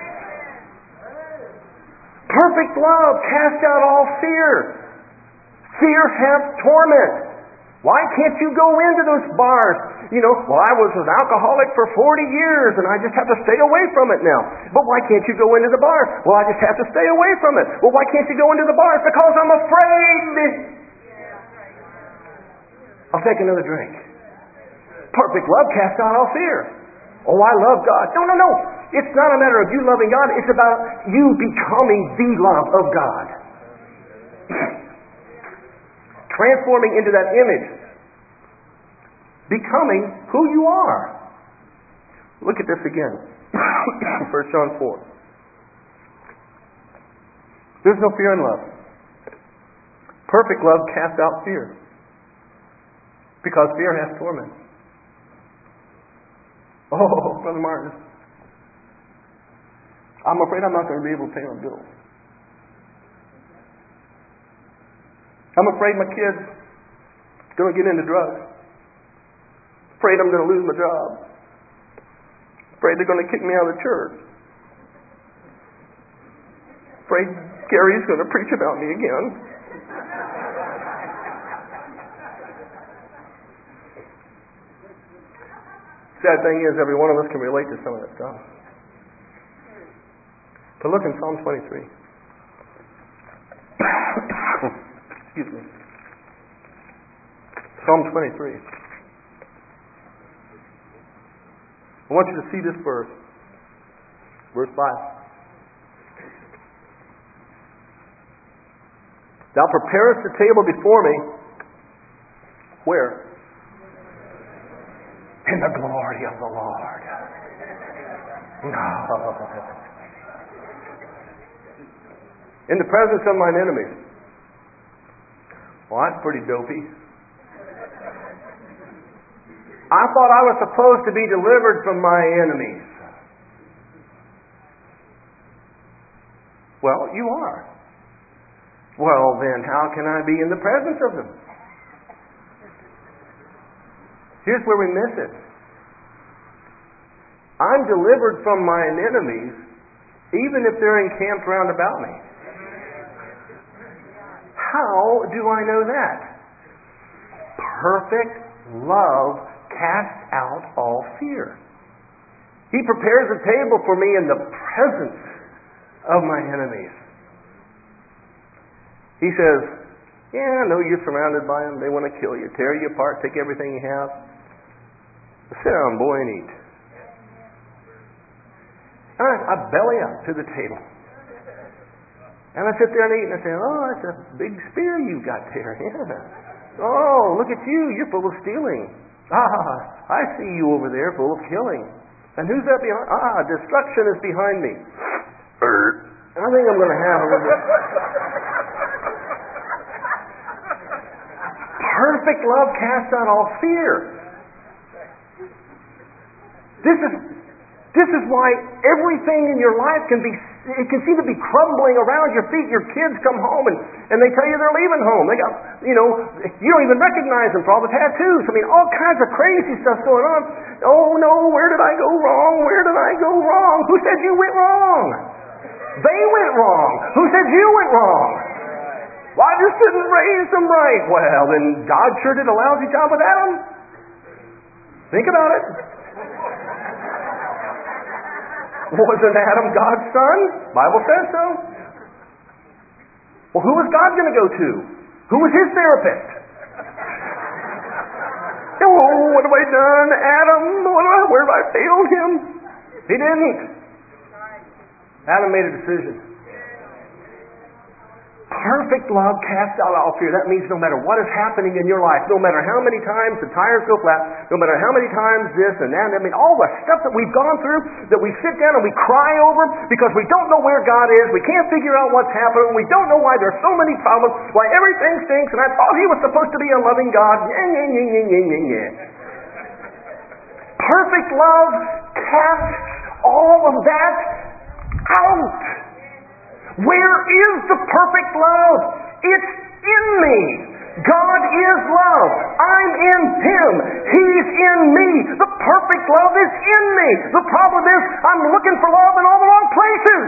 Perfect love casts out all fear. Fear hath torment. Why can't you go into those bars? Well, I was an alcoholic for 40 years and I just have to stay away from it now. But why can't you go into the bars? Well, I just have to stay away from it. Well, why can't you go into the bars? Because I'm afraid. I'll take another drink. Perfect love casts out all fear. Oh, I love God. No. It's not a matter of you loving God. It's about you becoming the love of God. Transforming into that image. Becoming who you are. Look at this again. 1 John 4. There's no fear in love. Perfect love casts out fear. Because fear has torment. Oh, Brother Martin, I'm afraid I'm not going to be able to pay my bills. I'm afraid my kid's going to get into drugs. Afraid I'm going to lose my job. Afraid they're going to kick me out of the church. Afraid Gary's going to preach about me again. Sad thing is, every one of us can relate to some of that stuff. But look in Psalm 23. Excuse me. Psalm 23. I want you to see this verse. Verse 5. Thou preparest the table before me. Where? In the glory of the Lord. No. In the presence of mine enemies. Well, that's pretty dopey. I thought I was supposed to be delivered from my enemies. Well, you are. Well, then how can I be in the presence of them? Here's where we miss it. I'm delivered from mine enemies even if they're encamped round about me. How do I know that? Perfect love casts out all fear. He prepares a table for me in the presence of my enemies. He says, yeah, I know you're surrounded by them. They want to kill you, tear you apart, take everything you have. Sit down, boy, and eat. I belly up to the table. And I sit there and eat, and I say, oh, that's a big spear you've got there. Yeah. Oh, look at you. You're full of stealing. I see you over there full of killing. And who's that behind? Destruction is behind me. I think I'm going to have a little bit. Perfect love casts out all fear. This is why everything in your life can be it can seem to be crumbling around your feet. Your kids come home and they tell you they're leaving home. They got, you don't even recognize them for all the tattoos. I mean, all kinds of crazy stuff going on. Oh no, where did I go wrong? Where did I go wrong? Who said you went wrong? They went wrong. Who said you went wrong? Well, I just didn't raise them right. Well, then God sure did a lousy job with Adam. Think about it. Wasn't Adam God's son? Bible says so. Well, who was God going to go to? Who was his therapist? Oh, what have I done, Adam? Where have I failed him? He didn't. Adam made a decision. Perfect love casts out all fear. That means no matter what is happening in your life, no matter how many times the tires go flat, no matter how many times this and that, I mean, all the stuff that we've gone through, that we sit down and we cry over because we don't know where God is, we can't figure out what's happening, we don't know why there's so many problems, why everything stinks, and I thought He was supposed to be a loving God. Perfect love casts all of that out. Where is the perfect love? It's in me. God is love. I'm in Him. He's in me. The perfect love is in me. The problem is I'm looking for love in all the wrong places.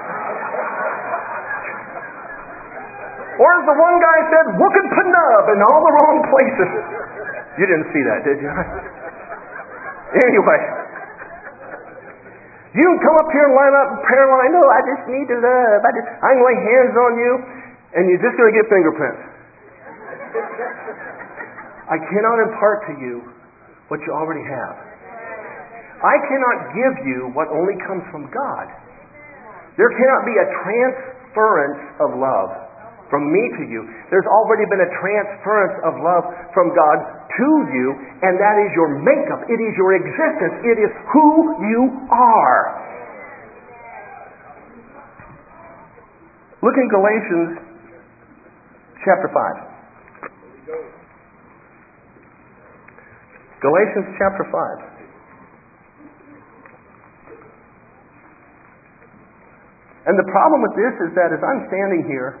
Or as the one guy said, looking for nub in all the wrong places. You didn't see that, did you? Anyway. You can come up here and line up in prayer line. No, I just need to love. I can lay hands on you, and you're just going to get fingerprints. I cannot impart to you what you already have. I cannot give you what only comes from God. There cannot be a transference of love from me to you. There's already been a transference of love from God to you, and that is your makeup. It is your existence. It is who you are. Look in Galatians chapter 5. Galatians chapter 5. And the problem with this is that as I'm standing here,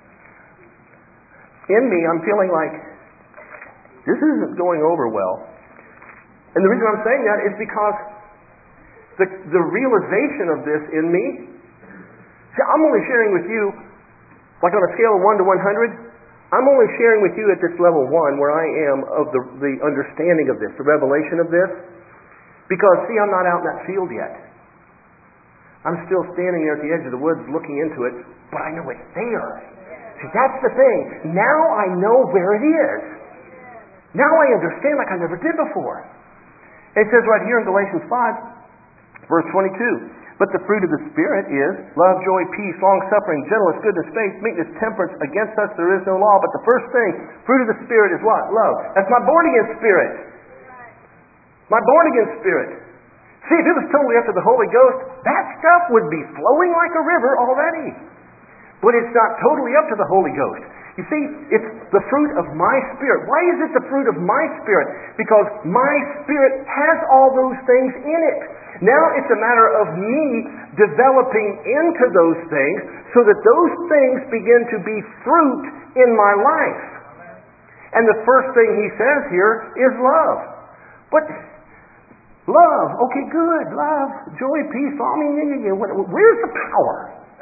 in me, I'm feeling like this isn't going over well. And the reason I'm saying that is because the realization of this in me, see, I'm only sharing with you, like on a scale of 1 to 100, I'm only sharing with you at this level 1 where I am of the understanding of this, the revelation of this, because, see, I'm not out in that field yet. I'm still standing there at the edge of the woods looking into it, but I know it's there. See, that's the thing. Now I know where it is. Now I understand like I never did before. It says right here in Galatians 5, verse 22, but the fruit of the Spirit is love, joy, peace, long-suffering, gentleness, goodness, faith, meekness, temperance. Against such there is no law. But the first thing, fruit of the Spirit is what? Love. That's my born-again spirit. My born-again spirit. See, if it was totally up to the Holy Ghost, that stuff would be flowing like a river already. But it's not totally up to the Holy Ghost. You see, it's the fruit of my spirit. Why is it the fruit of my spirit? Because my spirit has all those things in it. Now it's a matter of me developing into those things so that those things begin to be fruit in my life. And the first thing he says here is love. But love, okay, good, love, joy, peace, where's the power?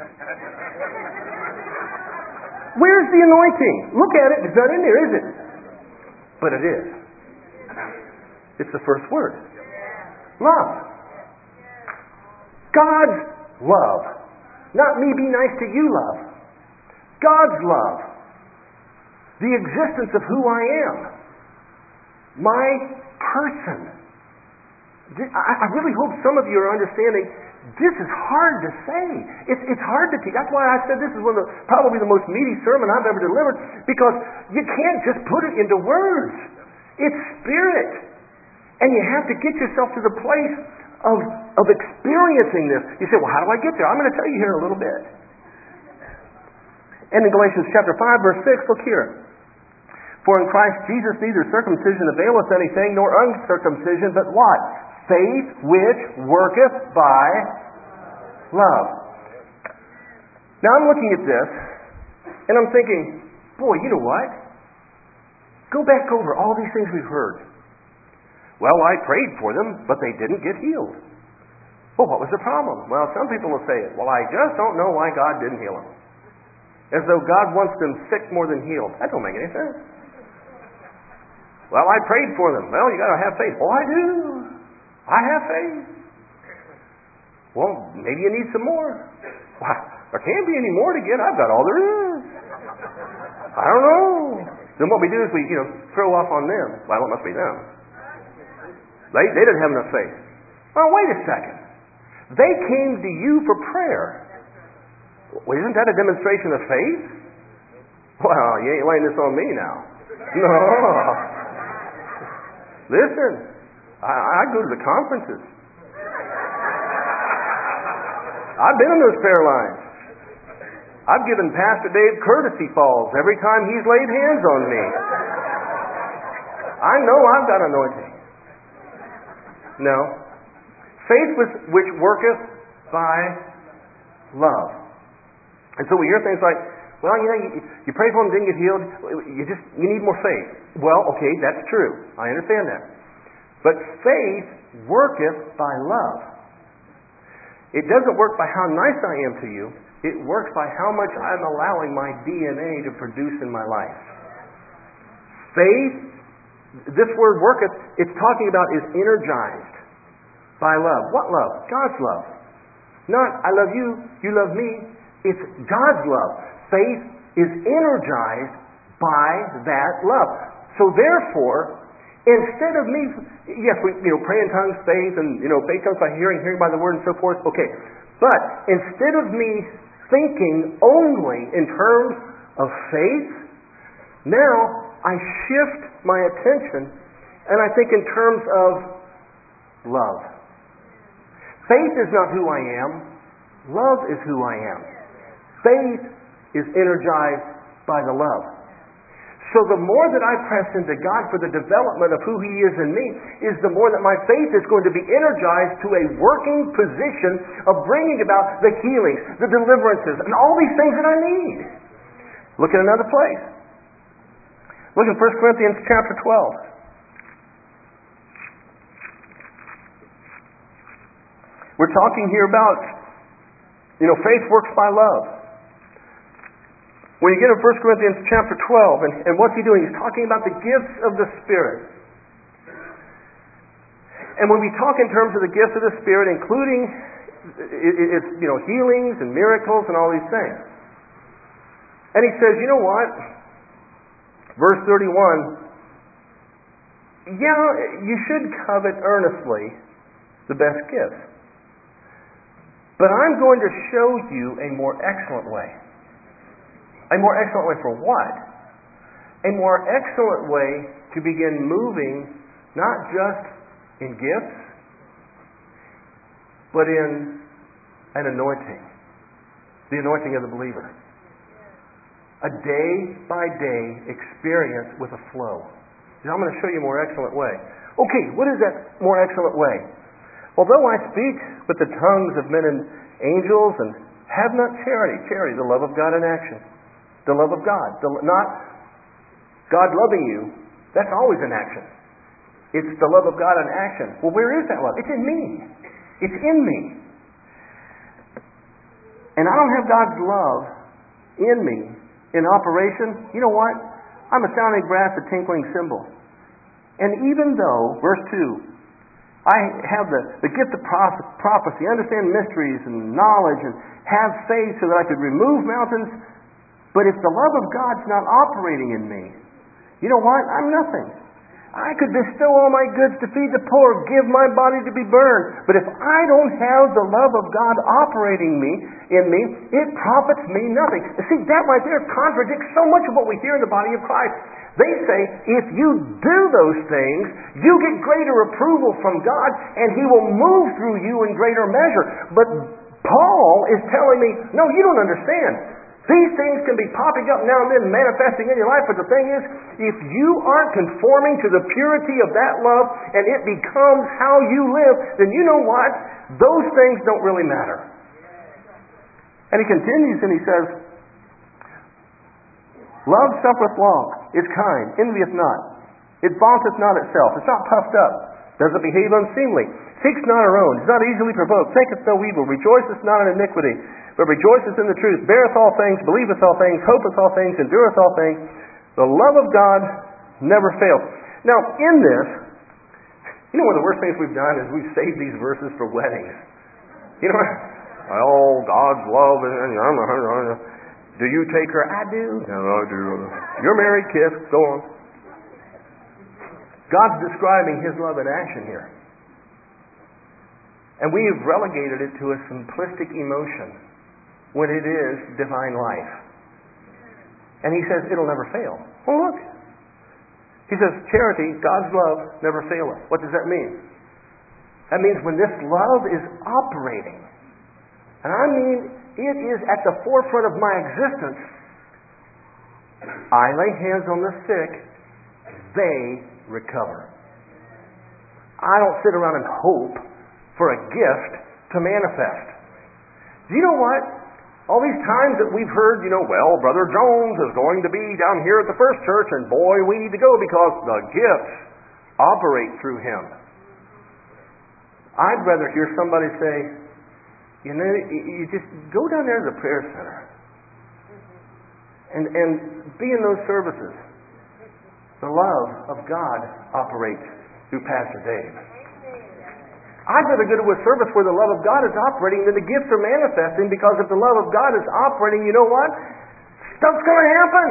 Where's the anointing? Look at it. It's not in there, is it? But it is. It's the first word. Love. God's love. Not me be nice to you love. God's love. The existence of who I am. My person. I really hope some of you are understanding this is hard to say. It's hard to teach. That's why I said this is probably the most meaty sermon I've ever delivered, because you can't just put it into words. It's spirit. And you have to get yourself to the place of experiencing this. You say, well, how do I get there? I'm going to tell you here in a little bit. And in Galatians chapter 5, verse 6, look here. For in Christ Jesus neither circumcision availeth anything, nor uncircumcision, but what? Faith which worketh by love. Now I'm looking at this, and I'm thinking, boy, you know what? Go back over all these things we've heard. Well, I prayed for them, but they didn't get healed. Well, what was the problem? Well, some people will say, well, I just don't know why God didn't heal them. As though God wants them sick more than healed. That don't make any sense. Well, I prayed for them. Well, you got to have faith. Oh, I do. I have faith. Well, maybe you need some more. Well, there can't be any more to get. I've got all there is. I don't know. Then what we do is we, throw off on them. Well, it must be them. They didn't have enough faith. Well, wait a second. They came to you for prayer. Well, isn't that a demonstration of faith? Well, you ain't laying this on me now. No. Listen, I go to the conferences. I've been in those prayer lines. I've given Pastor Dave courtesy calls every time he's laid hands on me. I know I've got anointing. No. Faith which worketh by love. And so we hear things like, well, you pray for them, didn't get healed, you need more faith. Well, okay, that's true. I understand that. But faith worketh by love. It doesn't work by how nice I am to you. It works by how much I'm allowing my DNA to produce in my life. Faith, this word worketh, it's talking about is energized by love. What love? God's love. Not, I love you, you love me. It's God's love. Faith is energized by that love. So therefore, instead of me, yes, we pray in tongues, faith, and faith comes by hearing, hearing by the word, and so forth. Okay, but instead of me thinking only in terms of faith, now I shift my attention and I think in terms of love. Faith is not who I am. Love is who I am. Faith is energized by the love. So the more that I press into God for the development of who He is in me, is the more that my faith is going to be energized to a working position of bringing about the healings, the deliverances, and all these things that I need. Look at another place. Look at 1 Corinthians chapter 12. We're talking here about, faith works by love. When you get to 1 Corinthians chapter 12, and what's he doing? He's talking about the gifts of the Spirit. And when we talk in terms of the gifts of the Spirit, including it's healings and miracles and all these things. And he says, you know what? Verse 31, you should covet earnestly the best gifts. But I'm going to show you a more excellent way. A more excellent way for what? A more excellent way to begin moving not just in gifts, but in an anointing. The anointing of the believer. A day-by-day experience with a flow. I'm going to show you a more excellent way. Okay, what is that more excellent way? Although I speak with the tongues of men and angels and have not charity, the love of God in action. The love of God. Not God loving you. That's always in action. It's the love of God in action. Well, where is that love? It's in me. It's in me. And I don't have God's love in me, in operation. You know what? I'm a sounding brass, a tinkling cymbal. And even though, verse 2, I have the gift of prophecy, understand mysteries and knowledge, and have faith so that I could remove mountains. But if the love of God's not operating in me, you know what? I'm nothing. I could bestow all my goods to feed the poor, give my body to be burned. But if I don't have the love of God operating in me, it profits me nothing. See, that right there contradicts so much of what we hear in the body of Christ. They say, if you do those things, you get greater approval from God, and He will move through you in greater measure. But Paul is telling me, no, you don't understand. These things can be popping up now and then, manifesting in your life, but the thing is, if you aren't conforming to the purity of that love, and it becomes how you live, then you know what? Those things don't really matter. And he continues and he says, love suffereth long, is kind, envieth not. It vaunteth not itself, it's not puffed up, doesn't behave unseemly, seeks not her own, is not easily provoked, thinketh no evil, rejoiceth not in iniquity, but rejoiceth in the truth, beareth all things, believeth all things, hopeth all things, endureth all things. The love of God never fails. Now, in this, you know one of the worst things we've done is we've saved these verses for weddings. You know, oh, God's love, do you take her? I do. No, I do. You're married, kiss, go on. God's describing His love in action here. And we have relegated it to a simplistic emotion when it is divine life. And He says it'll never fail. Well, look. He says, charity, God's love, never faileth. What does that mean? That means when this love is operating, and I mean it is at the forefront of my existence, I lay hands on the sick, they recover. I don't sit around and hope for a gift to manifest. Do you know what? All these times that we've heard, well, Brother Jones is going to be down here at the First Church, and boy, we need to go because the gifts operate through him. I'd rather hear somebody say, you just go down there to the prayer center and be in those services. The love of God operates through Pastor Dave. I'd rather go to a service where the love of God is operating than the gifts are manifesting, because if the love of God is operating, you know what? Stuff's going to happen.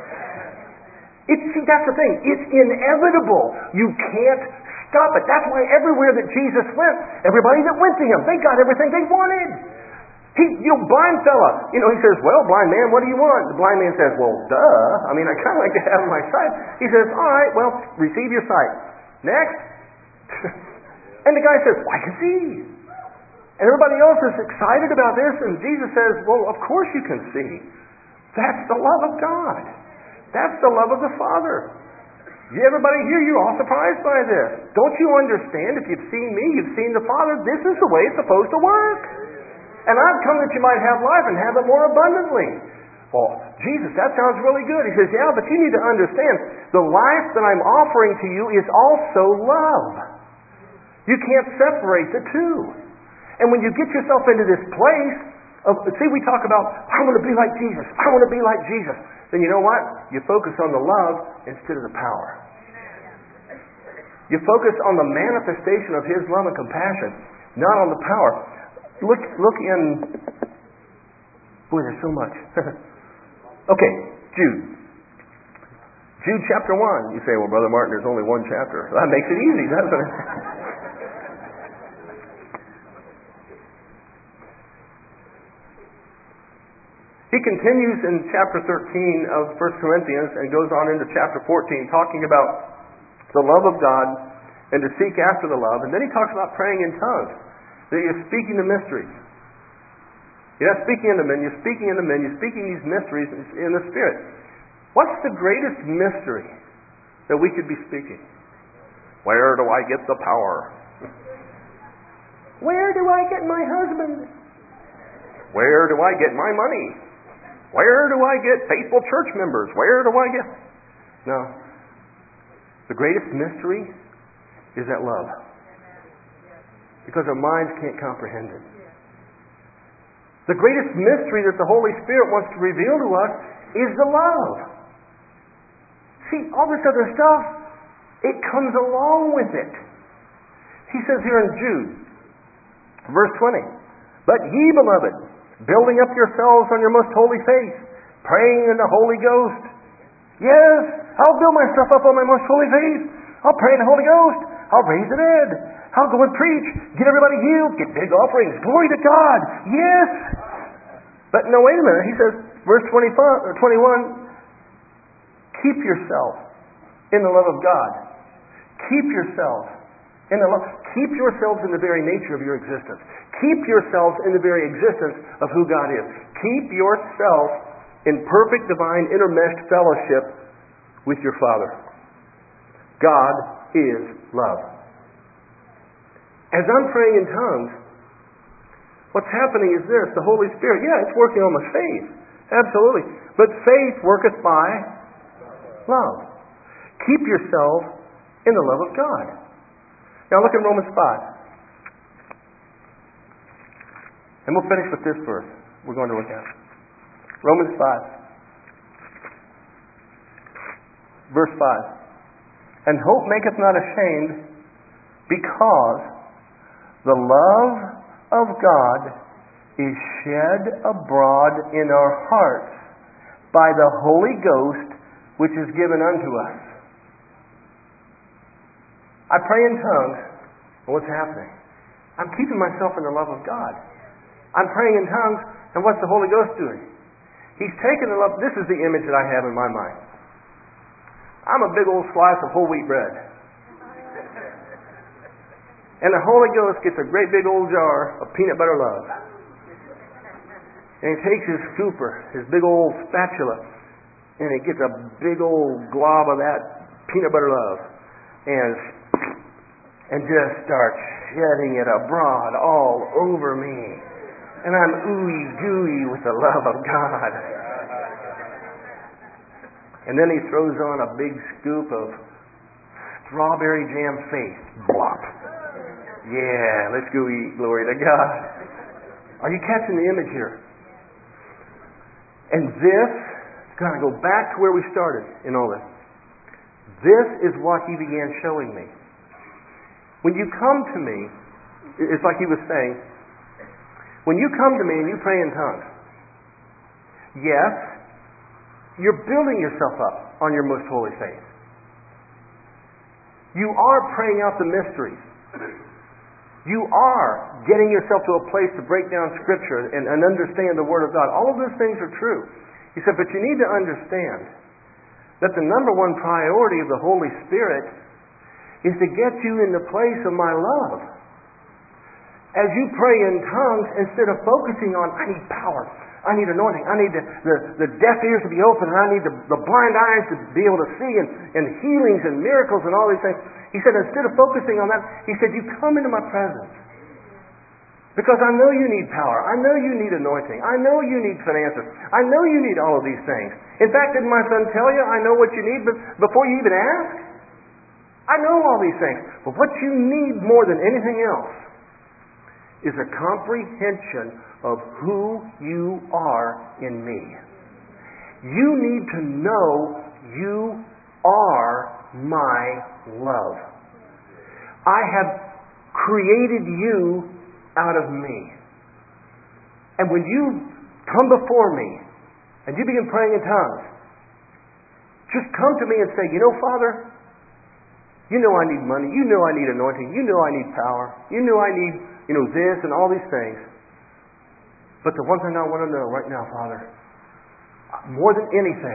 See, that's the thing. It's inevitable. You can't stop it. That's why everywhere that Jesus went, everybody that went to Him, they got everything they wanted. Blind fella, he says, well, blind man, what do you want? The blind man says, well, duh. I kind of like to have my sight. He says, all right, well, receive your sight. Next. And the guy says, well, I can see. And everybody else is excited about this, and Jesus says, well, of course you can see. That's the love of God. That's the love of the Father. Everybody here, you're all surprised by this. Don't you understand? If you've seen me, you've seen the Father. This is the way it's supposed to work. And I've come that you might have life and have it more abundantly. Well, Jesus, that sounds really good. He says, yeah, but you need to understand, the life that I'm offering to you is also love. You can't separate the two. And when you get yourself into this place of, we talk about, I want to be like Jesus. I want to be like Jesus. Then you know what? You focus on the love instead of the power. You focus on the manifestation of His love and compassion, not on the power. Look in, boy, there's so much. Okay, Jude. Jude chapter 1. You say, well, Brother Martin, there's only one chapter. That makes it easy, doesn't it? He continues in chapter 13 of 1 Corinthians and goes on into chapter 14 talking about the love of God and to seek after the love. And then he talks about praying in tongues, that you're speaking the mysteries. You're not speaking into men, you're speaking into men, you're speaking these mysteries in the Spirit. What's the greatest mystery that we could be speaking? Where do I get the power? Where do I get my husband? Where do I get my money? Where do I get faithful church members? Where do I get... No. The greatest mystery is that love. Because our minds can't comprehend it. The greatest mystery that the Holy Spirit wants to reveal to us is the love. See, all this other stuff, it comes along with it. He says here in Jude, verse 20, but ye, beloved, building up yourselves on your most holy faith, praying in the Holy Ghost. Yes, I'll build myself up on my most holy faith. I'll pray in the Holy Ghost. I'll raise the dead. I'll go and preach. Get everybody healed. Get big offerings. Glory to God. Yes. But no, wait a minute. He says, verse 25 or 21, keep yourself in the love of God. Keep yourself in the love. Keep yourselves in the very nature of your existence. Keep yourselves in the very existence of who God is. Keep yourself in perfect divine intermeshed fellowship with your Father. God is love. As I'm praying in tongues, What's happening is this, the Holy Spirit, yeah, it's working on my faith. Absolutely. But faith worketh by love. Keep yourself in the love of God. Now look at Romans 5. And we'll finish with this verse we're going to look at. Romans 5. Verse 5. And hope maketh not ashamed, because the love of God is shed abroad in our hearts by the Holy Ghost, which is given unto us. I pray in tongues, and what's happening? I'm keeping myself in the love of God. I'm praying in tongues, and what's the Holy Ghost doing? He's taking the love. This is the image that I have in my mind. I'm a big old slice of whole wheat bread. And the Holy Ghost gets a great big old jar of peanut butter love. And he takes his scooper, his big old spatula, and he gets a big old glob of that peanut butter love and just starts shedding it abroad all over me. And I'm ooey gooey with the love of God. And then he throws on a big scoop of strawberry jam faith. Blop. Yeah, let's go eat. Glory to God. Are you catching the image here? And this, kind of go back to where we started in all this. This is what he began showing me. When you come to me, it's like he was saying, when you come to me and you pray in tongues, yes, you're building yourself up on your most holy faith. You are praying out the mysteries. You are getting yourself to a place to break down Scripture and understand the Word of God. All of those things are true. He said, but you need to understand that the number one priority of the Holy Spirit is to get you in the place of my love. As you pray in tongues, instead of focusing on, I need power, I need anointing, I need the deaf ears to be open, and I need the blind eyes to be able to see, and healings and miracles and all these things. He said, instead of focusing on that, he said, you come into my presence. Because I know you need power. I know you need anointing. I know you need finances. I know you need all of these things. In fact, didn't my son tell you, I know what you need before you even ask? I know all these things. But what you need more than anything else is a comprehension of who you are in me. You need to know you are my love. I have created you out of me. And when you come before me and you begin praying in tongues, just come to me and say, you know, Father, you know I need money, you know I need anointing, you know I need power, you know I need, this and all these things. But the one thing I want to know right now, Father, more than anything,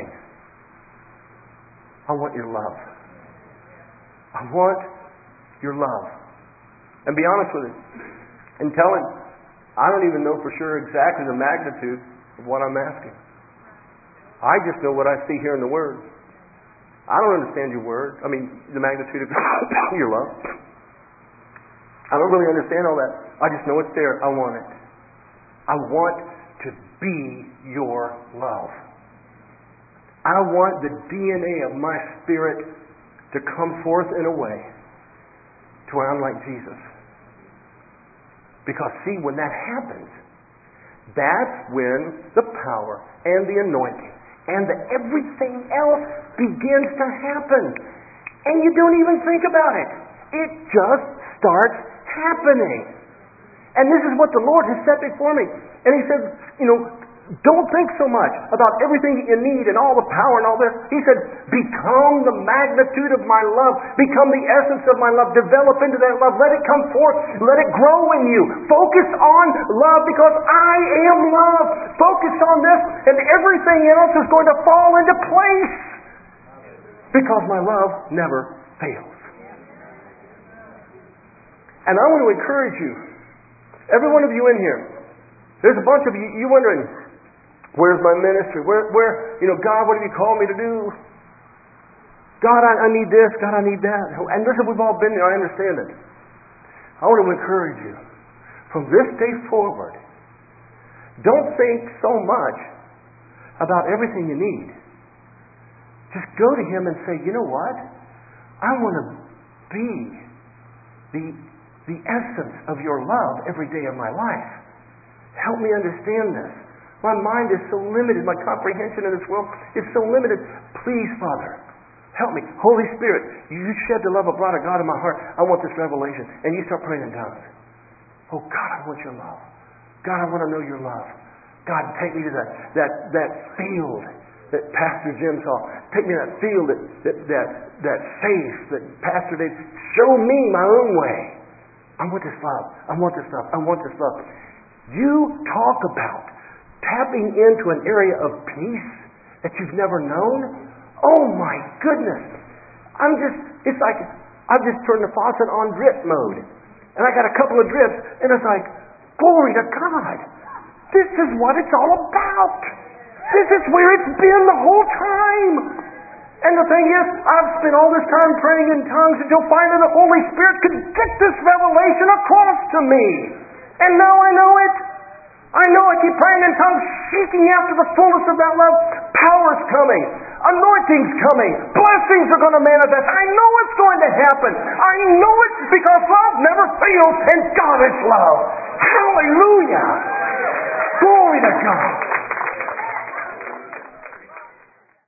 I want your love. I want your love. And be honest with him. And tell him, I don't even know for sure exactly the magnitude of what I'm asking. I just know what I see here in the Word. I don't understand your Word. I mean, the magnitude of your love. I don't really understand all that. I just know it's there. I want it. I want to be your love. I want the DNA of my spirit to come forth in a way to where I'm like Jesus. Because see, when that happens, that's when the power and the anointing and everything else begins to happen. And you don't even think about it. It just starts happening. And this is what the Lord has set before me. And He said, don't think so much about everything that you need and all the power and all this. He said, become the magnitude of my love. Become the essence of my love. Develop into that love. Let it come forth. Let it grow in you. Focus on love because I am love. Focus on this and everything else is going to fall into place. Because my love never fails. And I want to encourage you, every one of you in here, there's a bunch of you wondering, where's my ministry? Where, God, what have you called me to do? God, I need this. God, I need that. And listen, we've all been there. I understand it. I want to encourage you. From this day forward, Don't think so much about everything you need. Just go to Him and say, you know what? I want to be the essence of your love every day of my life. Help me understand this. My mind is so limited. My comprehension in this world is so limited. Please, Father, help me. Holy Spirit, you shed the love of God in my heart. I want this revelation. And you start praying in tongues. Oh, God, I want your love. God, I want to know your love. God, take me to that field that Pastor Jim saw. Take me to that field, that faith that Pastor Dave. Show me my own way. I want this love. I want this love. I want this love. You talk about tapping into an area of peace that you've never known. Oh my goodness. It's like I've just turned the faucet on drip mode. And I got a couple of drips, and it's like, glory to God. This is what it's all about. This is where it's been the whole time. And the thing is, I've spent all this time praying in tongues until finally the Holy Spirit could get this revelation across to me. And now I know it. I know I keep praying in tongues, seeking after the fullness of that love. Power's coming. Anointing's coming. Blessings are going to manifest. I know it's going to happen. I know it's because love never fails and God is love. Hallelujah. Glory to God.